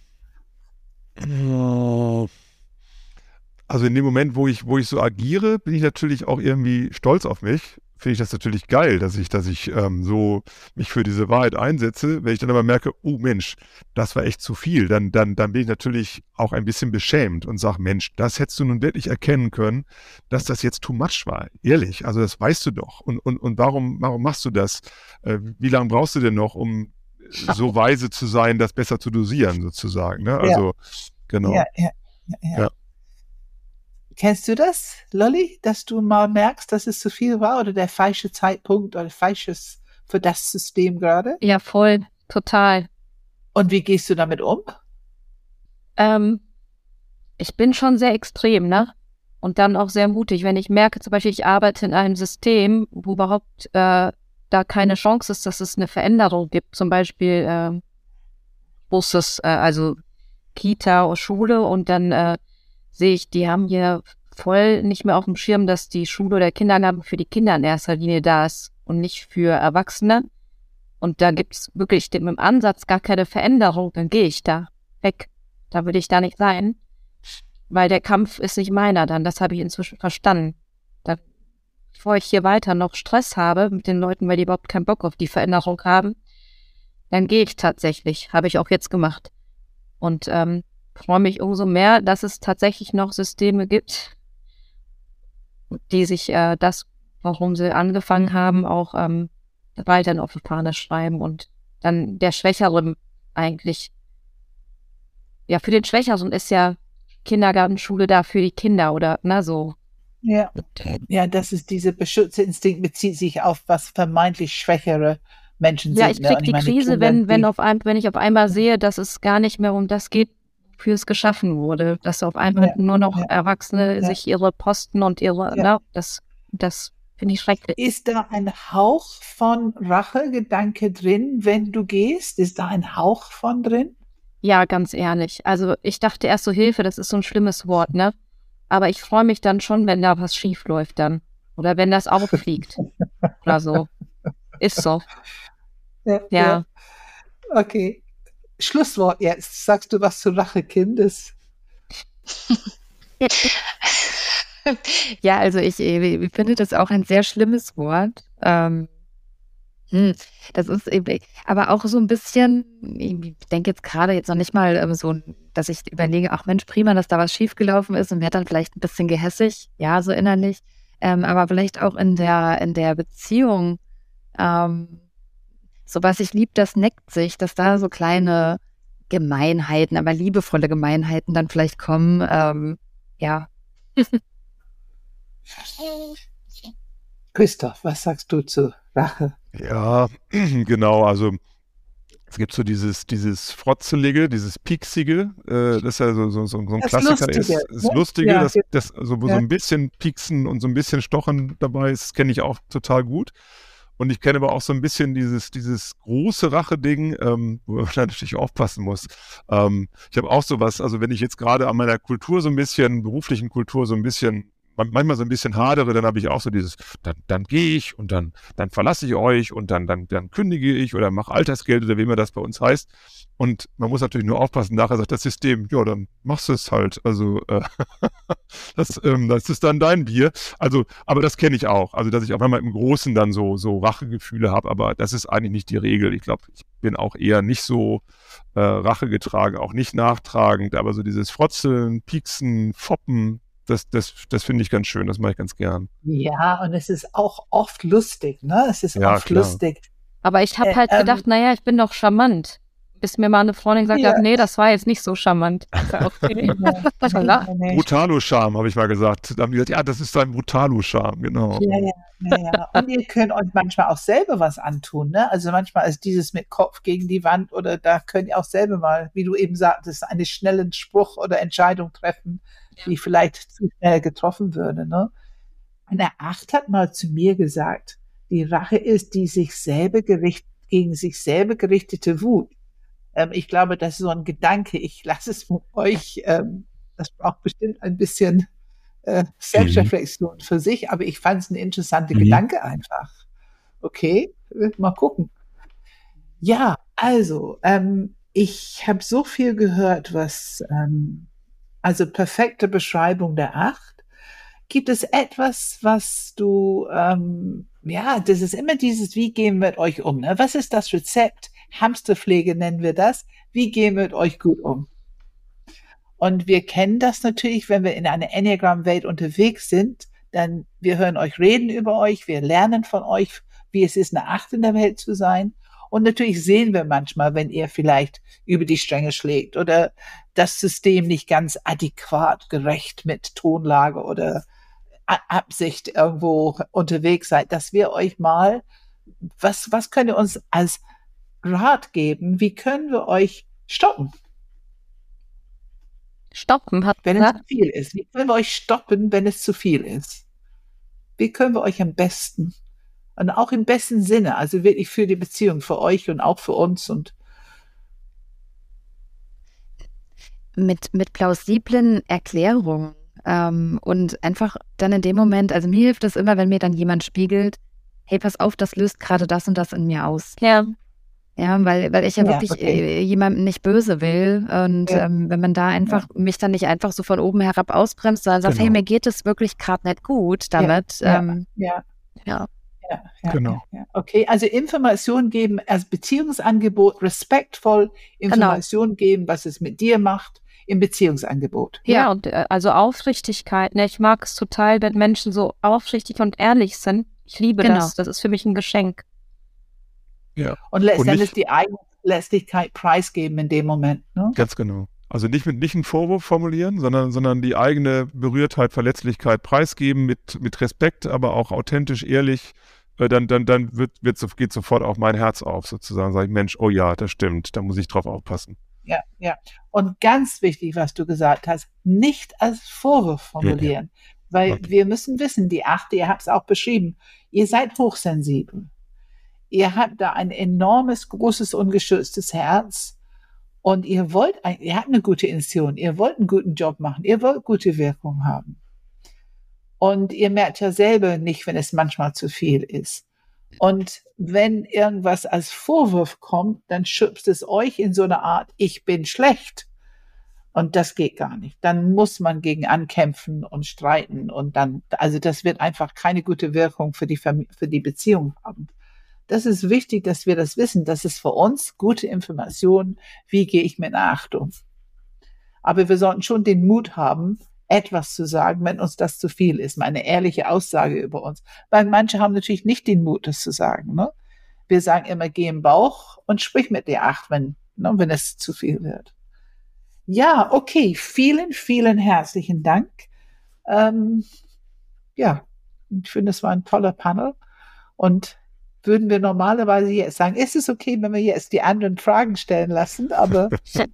Oh. Also in dem Moment, wo ich, wo ich so agiere, bin ich natürlich auch irgendwie stolz auf mich. Finde ich das natürlich geil, dass ich, dass ich ähm, so mich für diese Wahrheit einsetze. Wenn ich dann aber merke, oh Mensch, das war echt zu viel, dann, dann, dann bin ich natürlich auch ein bisschen beschämt und sage, Mensch, das hättest du nun wirklich erkennen können, dass das jetzt too much war. Ehrlich, also das weißt du doch. Und, und, und warum, warum machst du das? Äh, wie lange brauchst du denn noch, um so weise zu sein, das besser zu dosieren, sozusagen? Ne? Also, ja. Genau. Ja, ja, ja, ja. ja. Kennst du das, Lolli, dass du mal merkst, dass es zu viel war oder der falsche Zeitpunkt oder falsches für das System gerade? Ja, voll, total. Und wie gehst du damit um? Ähm, ich bin schon sehr extrem, ne? Und dann auch sehr mutig. Wenn ich merke, zum Beispiel, ich arbeite in einem System, wo überhaupt äh, da keine Chance ist, dass es eine Veränderung gibt. Zum Beispiel äh, Buses, äh, also Kita oder Schule und dann äh, sehe ich, die haben hier voll nicht mehr auf dem Schirm, dass die Schule oder Kindergarten für die Kinder in erster Linie da ist und nicht für Erwachsene. Und da gibt es wirklich mit dem Ansatz gar keine Veränderung, dann gehe ich da weg. Da will ich da nicht sein, weil der Kampf ist nicht meiner dann. Das habe ich inzwischen verstanden. Da, bevor ich hier weiter noch Stress habe mit den Leuten, weil die überhaupt keinen Bock auf die Veränderung haben, dann gehe ich tatsächlich. Habe ich auch jetzt gemacht. Und ähm, freue mich umso mehr, dass es tatsächlich noch Systeme gibt, die sich äh, das, warum sie angefangen haben, auch ähm, weiterhin auf die Fahne schreiben und dann der Schwächeren eigentlich, ja, für den Schwächeren ist ja Kindergartenschule da für die Kinder oder, na so. Ja, ja, das ist diese Beschützerinstinkt bezieht sich auf was vermeintlich schwächere Menschen sind. Ja, ich krieg ne? die ich Krise, Kinder, wenn, wenn, auf ein, wenn ich auf einmal sehe, dass es gar nicht mehr um das geht, für es geschaffen wurde, dass auf einmal ja, nur noch ja, Erwachsene ja. sich ihre Posten und ihre, ja. na, das, das finde ich schrecklich. Ist da ein Hauch von Rachegedanke drin, wenn du gehst? Ist da ein Hauch von drin? Ja, ganz ehrlich. Also ich dachte erst so, Hilfe, das ist so ein schlimmes Wort, ne? Aber ich freue mich dann schon, wenn da was schief läuft dann. Oder wenn das auffliegt. Oder so. Ist so. Ja. ja. ja. Okay. Schlusswort jetzt. Sagst du was zu Rache, Kindes? Ja, also ich, ich finde das auch ein sehr schlimmes Wort. Ähm, hm, das ist eben, aber auch so ein bisschen, ich denke jetzt gerade jetzt noch nicht mal ähm, so, dass ich überlege, ach Mensch, prima, dass da was schiefgelaufen ist und werde dann vielleicht ein bisschen gehässig, ja, so innerlich, ähm, aber vielleicht auch in der, in der Beziehung, ähm, so was ich lieb, das neckt sich, dass da so kleine Gemeinheiten, aber liebevolle Gemeinheiten dann vielleicht kommen, ähm, ja. Christoph, was sagst du zu Rache? Ja, genau, also es gibt so dieses, dieses Frotzelige, dieses Pieksige, äh, das ja so, so, so, so ein das Klassiker Lustige, ist. Das ne? Lustige, ja, das, das, also wo ja. so ein bisschen Pieksen und so ein bisschen Stochen dabei ist, das kenne ich auch total gut. Und ich kenne aber auch so ein bisschen dieses, dieses große Rache-Ding, ähm, wo man natürlich aufpassen muss. Ähm, ich habe auch sowas, also wenn ich jetzt gerade an meiner Kultur so ein bisschen, beruflichen Kultur so ein bisschen manchmal so ein bisschen hadere, dann habe ich auch so dieses, dann, dann gehe ich und dann, dann verlasse ich euch und dann, dann, dann kündige ich oder mache Altersgeld oder wie immer das bei uns heißt. Und man muss natürlich nur aufpassen, nachher sagt das System, ja, dann machst du es halt. Also äh, das, ähm, das ist dann dein Bier. Also, aber das kenne ich auch. Also, dass ich auch manchmal im Großen dann so, so Rachegefühle habe, aber das ist eigentlich nicht die Regel. Ich glaube, ich bin auch eher nicht so äh, Rache getragen, auch nicht nachtragend, aber so dieses Frotzeln, Pieksen, Foppen, das, das, das finde ich ganz schön, das mache ich ganz gern. Ja, und es ist auch oft lustig, ne? Es ist Ja, oft klar. lustig. Aber ich habe Äh, halt ähm, gedacht, naja, ich bin doch charmant. Bis mir mal eine Freundin gesagt Ja. hat, nee, das war jetzt nicht so charmant. Ich sag, okay. Was war das? Nee, nee. Brutalo-Charme, habe ich mal gesagt. Da haben die gesagt, ja, das ist ein Brutalo-Charme, genau. Ja, ja, ja, ja. Und ihr könnt euch manchmal auch selber was antun, ne? Also manchmal ist dieses mit Kopf gegen die Wand oder da könnt ihr auch selber mal, wie du eben sagtest, einen schnellen Spruch oder Entscheidung treffen, die vielleicht zu schnell getroffen würde, ne? Eine Acht hat mal zu mir gesagt, die Rache ist die sich selber gericht, gegen sich selber gerichtete Wut. Ähm, ich glaube, das ist so ein Gedanke. Ich lasse es von euch, ähm, das braucht bestimmt ein bisschen äh, Selbstreflexion für sich, aber ich fand es ein interessanter Mhm. Gedanke einfach. Okay, äh, mal gucken. Ja, also, ähm, ich habe so viel gehört, was, ähm, also perfekte Beschreibung der Acht. Gibt es etwas, was du, ähm, ja, das ist immer dieses, wie gehen wir mit euch um? Ne? Was ist das Rezept? Hamsterpflege nennen wir das. Wie gehen wir mit euch gut um? Und wir kennen das natürlich, wenn wir in einer Enneagram-Welt unterwegs sind, dann wir hören euch reden über euch, wir lernen von euch, wie es ist, eine Acht in der Welt zu sein. Und natürlich sehen wir manchmal, wenn ihr vielleicht über die Stränge schlägt oder das System nicht ganz adäquat gerecht mit Tonlage oder A- Absicht irgendwo unterwegs seid, dass wir euch mal, was, was könnt ihr uns als Rat geben? Wie können wir euch stoppen, Stoppen hat wenn es gesagt. zu viel ist? Wie können wir euch stoppen, wenn es zu viel ist? Wie können wir euch am besten und auch im besten Sinne, also wirklich für die Beziehung, für euch und auch für uns und Mit, mit plausiblen Erklärungen ähm, und einfach dann in dem Moment, also mir hilft es immer, wenn mir dann jemand spiegelt, hey, pass auf, das löst gerade das und das in mir aus. Ja, Ja, weil, weil ich ja, Ja, wirklich okay. äh, jemandem nicht böse will. Und Ja. ähm, wenn man da einfach mich dann nicht einfach so von oben herab ausbremst, sondern sagt, Genau. hey, mir geht es wirklich gerade nicht gut damit. Ja. Ähm, ja, ja. ja, ja, Genau. ja, ja. Okay, also Information geben als Beziehungsangebot, respektvoll Information geben, was es mit dir macht im Beziehungsangebot. ja, Ja. und äh, also Aufrichtigkeit. Ne? Ich mag es total, wenn Menschen so aufrichtig und ehrlich sind. Ich liebe Genau. das. Das ist für mich ein Geschenk. Ja, Und letztendlich nicht- die eigene Verlässlichkeit preisgeben in dem Moment. Ne? ganz genau. Also nicht mit nicht einen Vorwurf formulieren, sondern, sondern die eigene Berührtheit, Verletzlichkeit preisgeben mit, mit Respekt, aber auch authentisch, ehrlich. Äh, dann dann, dann wird, wird, so- geht sofort auch mein Herz auf, sozusagen. Sage ich, Mensch, oh ja, das stimmt, da muss ich drauf aufpassen. Ja, ja. Und ganz wichtig, was du gesagt hast, nicht als Vorwurf formulieren. Weil Okay. wir müssen wissen, die Achte, ihr habt es auch beschrieben, ihr seid hochsensibel. Ihr habt da ein enormes, großes, ungeschütztes Herz. Und ihr wollt, ein, ihr habt eine gute Intuition, ihr wollt einen guten Job machen, ihr wollt gute Wirkung haben. Und ihr merkt ja selber nicht, wenn es manchmal zu viel ist. Und wenn irgendwas als Vorwurf kommt, dann schubst es euch in so eine Art, ich bin schlecht. Und das geht gar nicht. Dann muss man gegen ankämpfen und streiten und dann, also das wird einfach keine gute Wirkung für die Familie, für die Beziehung haben. Das ist wichtig, dass wir das wissen. Das ist für uns gute Information. Wie gehe ich mit einer Acht um? Aber wir sollten schon den Mut haben, etwas zu sagen, wenn uns das zu viel ist. Eine ehrliche Aussage über uns. Weil manche haben natürlich nicht den Mut, das zu sagen. Ne? Wir sagen immer, geh im Bauch und sprich mit der Acht, wenn, ne, wenn es zu viel wird. Ja, okay. Vielen, vielen herzlichen Dank. Ähm, ja, ich finde, es war ein toller Panel. Und würden wir normalerweise jetzt sagen, ist es okay, wenn wir jetzt die anderen Fragen stellen lassen, aber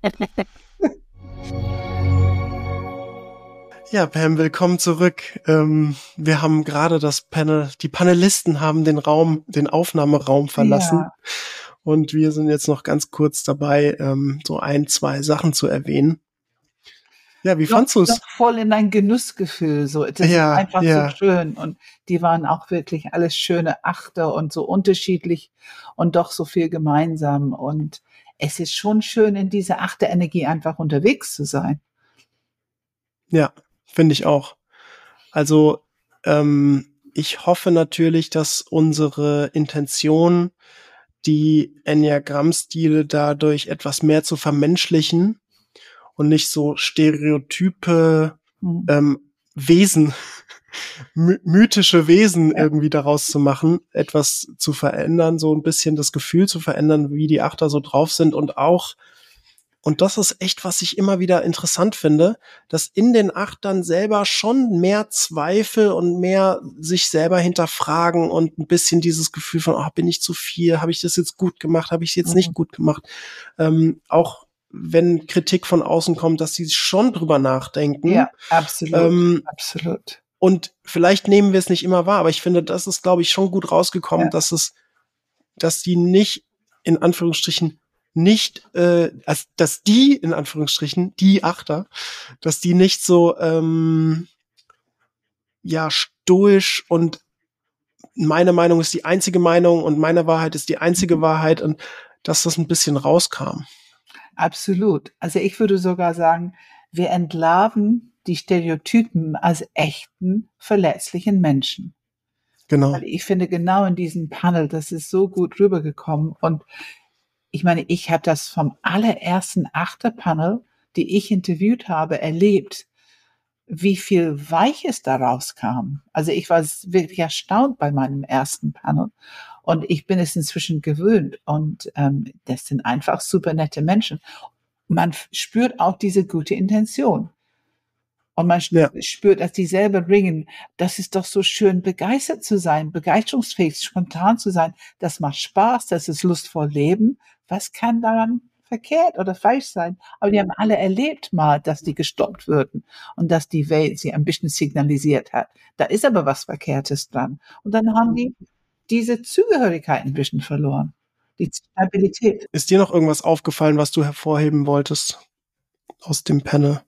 Ja, Pam, willkommen zurück. Ähm, wir haben gerade das Panel, die Panelisten haben den Raum, den Aufnahmeraum verlassen. Ja. Und wir sind jetzt noch ganz kurz dabei, ähm, so ein, zwei Sachen zu erwähnen. Ja, wie Noch, fandst du es? noch voll in ein Genussgefühl. So, das Ja, ist einfach ja. so schön. Und die waren auch wirklich alles schöne Achter und so unterschiedlich und doch so viel gemeinsam. Und es ist schon schön, in dieser Achterenergie einfach unterwegs zu sein. Ja, finde ich auch. Also ähm, ich hoffe natürlich, dass unsere Intention, die Enneagramm-Stile dadurch etwas mehr zu vermenschlichen und nicht so stereotype Hm. ähm, Wesen, my- mythische Wesen Ja. irgendwie daraus zu machen, etwas zu verändern, so ein bisschen das Gefühl zu verändern, wie die Achter so drauf sind und auch, und das ist echt, was ich immer wieder interessant finde, dass in den Achtern selber schon mehr Zweifel und mehr sich selber hinterfragen und ein bisschen dieses Gefühl von, oh, bin ich zu viel, habe ich das jetzt gut gemacht, habe ich es jetzt Mhm. nicht gut gemacht, ähm, auch wenn Kritik von außen kommt, dass sie schon drüber nachdenken. Ja, absolut, Ähm, absolut. Und vielleicht nehmen wir es nicht immer wahr, aber ich finde, das ist, glaube ich, schon gut rausgekommen, Ja. dass es, dass die nicht, in Anführungsstrichen, nicht, äh, als, dass die, in Anführungsstrichen, die Achter, dass die nicht so, ähm, ja, stoisch und meine Meinung ist die einzige Meinung und meine Wahrheit ist die einzige Wahrheit und dass das ein bisschen rauskam. Absolut. Also ich würde sogar sagen, wir entlarven die Stereotypen als echten, verletzlichen Menschen. Genau. Weil ich finde, genau in diesem Panel, das ist so gut rübergekommen. Und ich meine, ich habe das vom allerersten Achter-Panel, die ich interviewt habe, erlebt, wie viel Weiches da rauskam. Also ich war wirklich erstaunt bei meinem ersten Panel. Und ich bin es inzwischen gewöhnt. Und ähm, das sind einfach super nette Menschen. Man spürt auch diese gute Intention. Und man Ja. spürt, dass die selber ringen. Das ist doch so schön, begeistert zu sein, begeisterungsfähig, spontan zu sein. Das macht Spaß, das ist lustvoll Leben. Was kann daran verkehrt oder falsch sein? Aber die haben alle erlebt mal, dass die gestoppt würden und dass die Welt sie ein bisschen signalisiert hat. Da ist aber was Verkehrtes dran. Und dann haben die diese Zugehörigkeit ein bisschen verloren. Die Stabilität. Ist dir noch irgendwas aufgefallen, was du hervorheben wolltest aus dem Panel?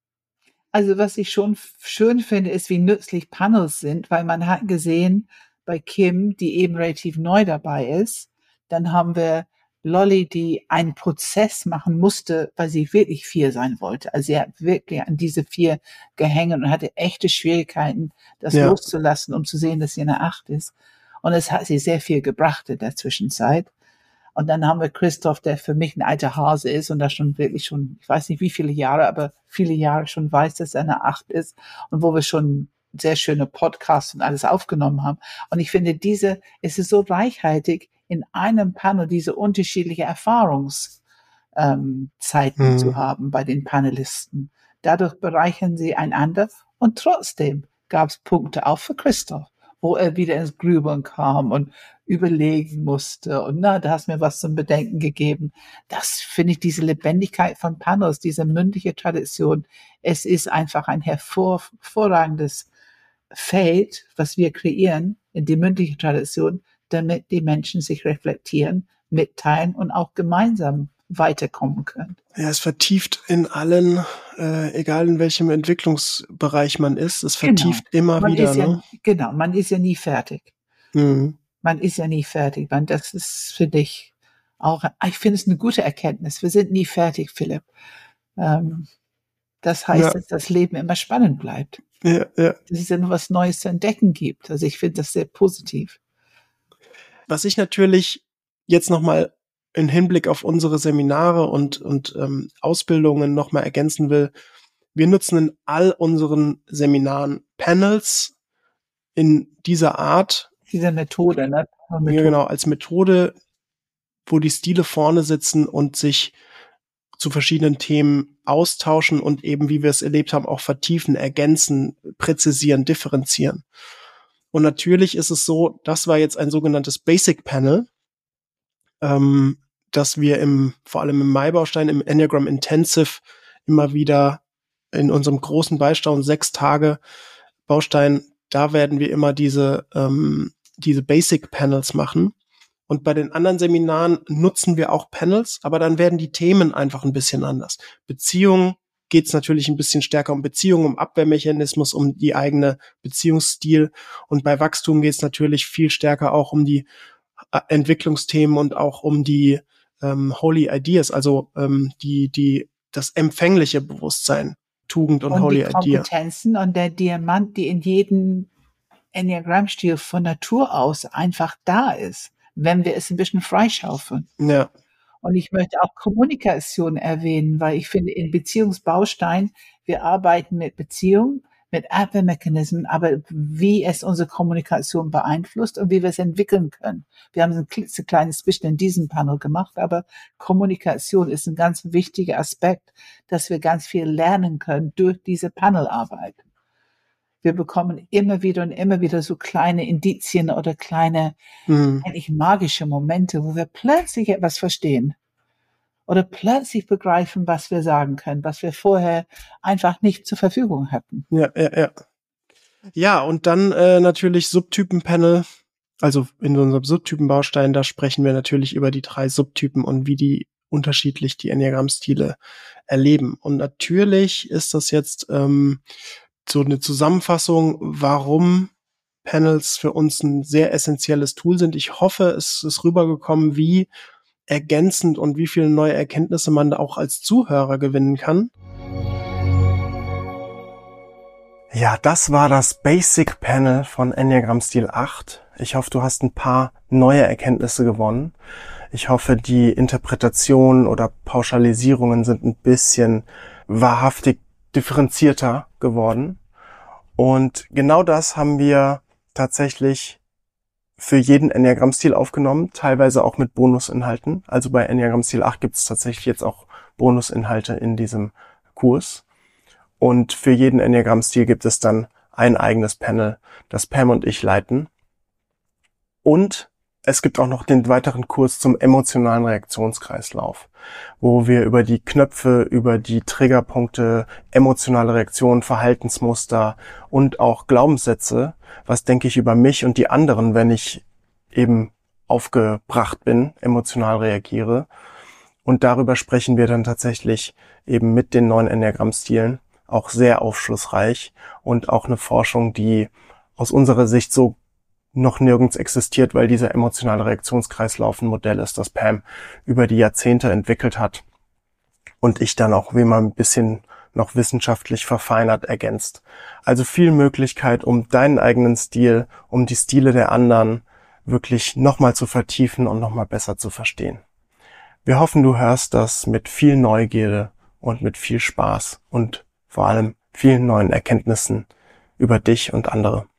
Also was ich schon schön finde, ist, wie nützlich Panels sind, weil man hat gesehen, bei Kim, die eben relativ neu dabei ist, dann haben wir Lolly, die einen Prozess machen musste, weil sie wirklich vier sein wollte. Also sie hat wirklich an diese vier gehängt und hatte echte Schwierigkeiten, das Ja. loszulassen, um zu sehen, dass sie eine Acht ist. Und es hat sie sehr viel gebracht in der Zwischenzeit. Und dann haben wir Christoph, der für mich ein alter Hase ist und da schon wirklich schon, ich weiß nicht wie viele Jahre, aber viele Jahre schon weiß, dass er eine Acht ist und wo wir schon sehr schöne Podcasts und alles aufgenommen haben. Und ich finde, diese, es ist so reichhaltig, in einem Panel diese unterschiedliche Erfahrungszeiten ähm, Zeiten Mhm. zu haben bei den Panelisten. Dadurch bereichern sie einander und trotzdem gab es Punkte auch für Christoph, wo er wieder ins Grübeln kam und überlegen musste und na, da hast mir was zum Bedenken gegeben. Das finde ich, diese Lebendigkeit von Panels, diese mündliche Tradition. Es ist einfach ein hervor, hervorragendes Feld, was wir kreieren in die mündliche Tradition, damit die Menschen sich reflektieren, mitteilen und auch gemeinsam weiterkommen können. Ja, es vertieft in allen, äh, egal in welchem Entwicklungsbereich man ist, es Genau. vertieft immer Man wieder, ist ja, ne? genau, man ist ja nie fertig. Mhm. Man ist ja nie fertig. Man, das ist, finde ich, auch, ich finde es eine gute Erkenntnis. Wir sind nie fertig, Philipp. Ähm, das heißt, Ja. dass das Leben immer spannend bleibt. Ja, ja. Dass es ja noch was Neues zu entdecken gibt. Also ich finde das sehr positiv. Was ich natürlich jetzt nochmal in Hinblick auf unsere Seminare und, und ähm, Ausbildungen nochmal ergänzen will, wir nutzen in all unseren Seminaren Panels in dieser Art, Diese Methode, ne? ja, Methode. genau, als Methode, wo die Stile vorne sitzen und sich zu verschiedenen Themen austauschen und eben, wie wir es erlebt haben, auch vertiefen, ergänzen, präzisieren, differenzieren. Und natürlich ist es so, das war jetzt ein sogenanntes Basic Panel, ähm, dass wir im, vor allem im Mai-Baustein, im Enneagram Intensive immer wieder in unserem großen Baustein, sechs Tage Baustein, da werden wir immer diese, ähm, diese Basic Panels machen. Und bei den anderen Seminaren nutzen wir auch Panels, aber dann werden die Themen einfach ein bisschen anders. Beziehung geht es natürlich ein bisschen stärker um Beziehung, um Abwehrmechanismus, um die eigene Beziehungsstil. Und bei Wachstum geht es natürlich viel stärker auch um die äh, Entwicklungsthemen und auch um die ähm, Holy Ideas, also ähm, die, die, das empfängliche Bewusstsein, Tugend und, und Holy Idea. Und die Kompetenzen und der Diamant, die in jedem Enneagrammstil von Natur aus einfach da ist, wenn wir es ein bisschen freischaufeln. Ja. Und ich möchte auch Kommunikation erwähnen, weil ich finde, in Beziehungsbaustein, wir arbeiten mit Beziehung, mit Abwehrmechanismen, aber wie es unsere Kommunikation beeinflusst und wie wir es entwickeln können. Wir haben ein klitzekleines bisschen in diesem Panel gemacht, aber Kommunikation ist ein ganz wichtiger Aspekt, dass wir ganz viel lernen können durch diese Panelarbeit. Wir bekommen immer wieder und immer wieder so kleine Indizien oder kleine, mhm. eigentlich magische Momente, wo wir plötzlich etwas verstehen oder plötzlich begreifen, was wir sagen können, was wir vorher einfach nicht zur Verfügung hatten. Ja, ja, ja. Ja, und dann äh, natürlich Subtypenpanel, also in unserem Subtypenbaustein, da sprechen wir natürlich über die drei Subtypen und wie die unterschiedlich die Enneagrammstile erleben. Und natürlich ist das jetzt ähm, so eine Zusammenfassung, warum Panels für uns ein sehr essentielles Tool sind. Ich hoffe, es ist rübergekommen, wie ergänzend und wie viele neue Erkenntnisse man da auch als Zuhörer gewinnen kann. Ja, das war das Basic Panel von Enneagramm Stil acht. Ich hoffe, du hast ein paar neue Erkenntnisse gewonnen. Ich hoffe, die Interpretationen oder Pauschalisierungen sind ein bisschen wahrhaftig differenzierter geworden. Und genau das haben wir tatsächlich für jeden Enneagramm-Stil aufgenommen, teilweise auch mit Bonusinhalten. Also bei Enneagramm Stil acht gibt es tatsächlich jetzt auch Bonusinhalte in diesem Kurs. Und für jeden Enneagramm-Stil gibt es dann ein eigenes Panel, das Pam und ich leiten. Und es gibt auch noch den weiteren Kurs zum emotionalen Reaktionskreislauf, wo wir über die Knöpfe, über die Triggerpunkte, emotionale Reaktionen, Verhaltensmuster und auch Glaubenssätze, was denke ich über mich und die anderen, wenn ich eben aufgebracht bin, emotional reagiere. Und darüber sprechen wir dann tatsächlich eben mit den neuen Enneagramm-Stilen, auch sehr aufschlussreich und auch eine Forschung, die aus unserer Sicht so noch nirgends existiert, weil dieser emotionale Reaktionskreislauf ein Modell ist, das Pam über die Jahrzehnte entwickelt hat und ich dann auch wie mal ein bisschen noch wissenschaftlich verfeinert ergänzt. Also viel Möglichkeit, um deinen eigenen Stil, um die Stile der anderen wirklich nochmal zu vertiefen und nochmal besser zu verstehen. Wir hoffen, du hörst das mit viel Neugierde und mit viel Spaß und vor allem vielen neuen Erkenntnissen über dich und andere.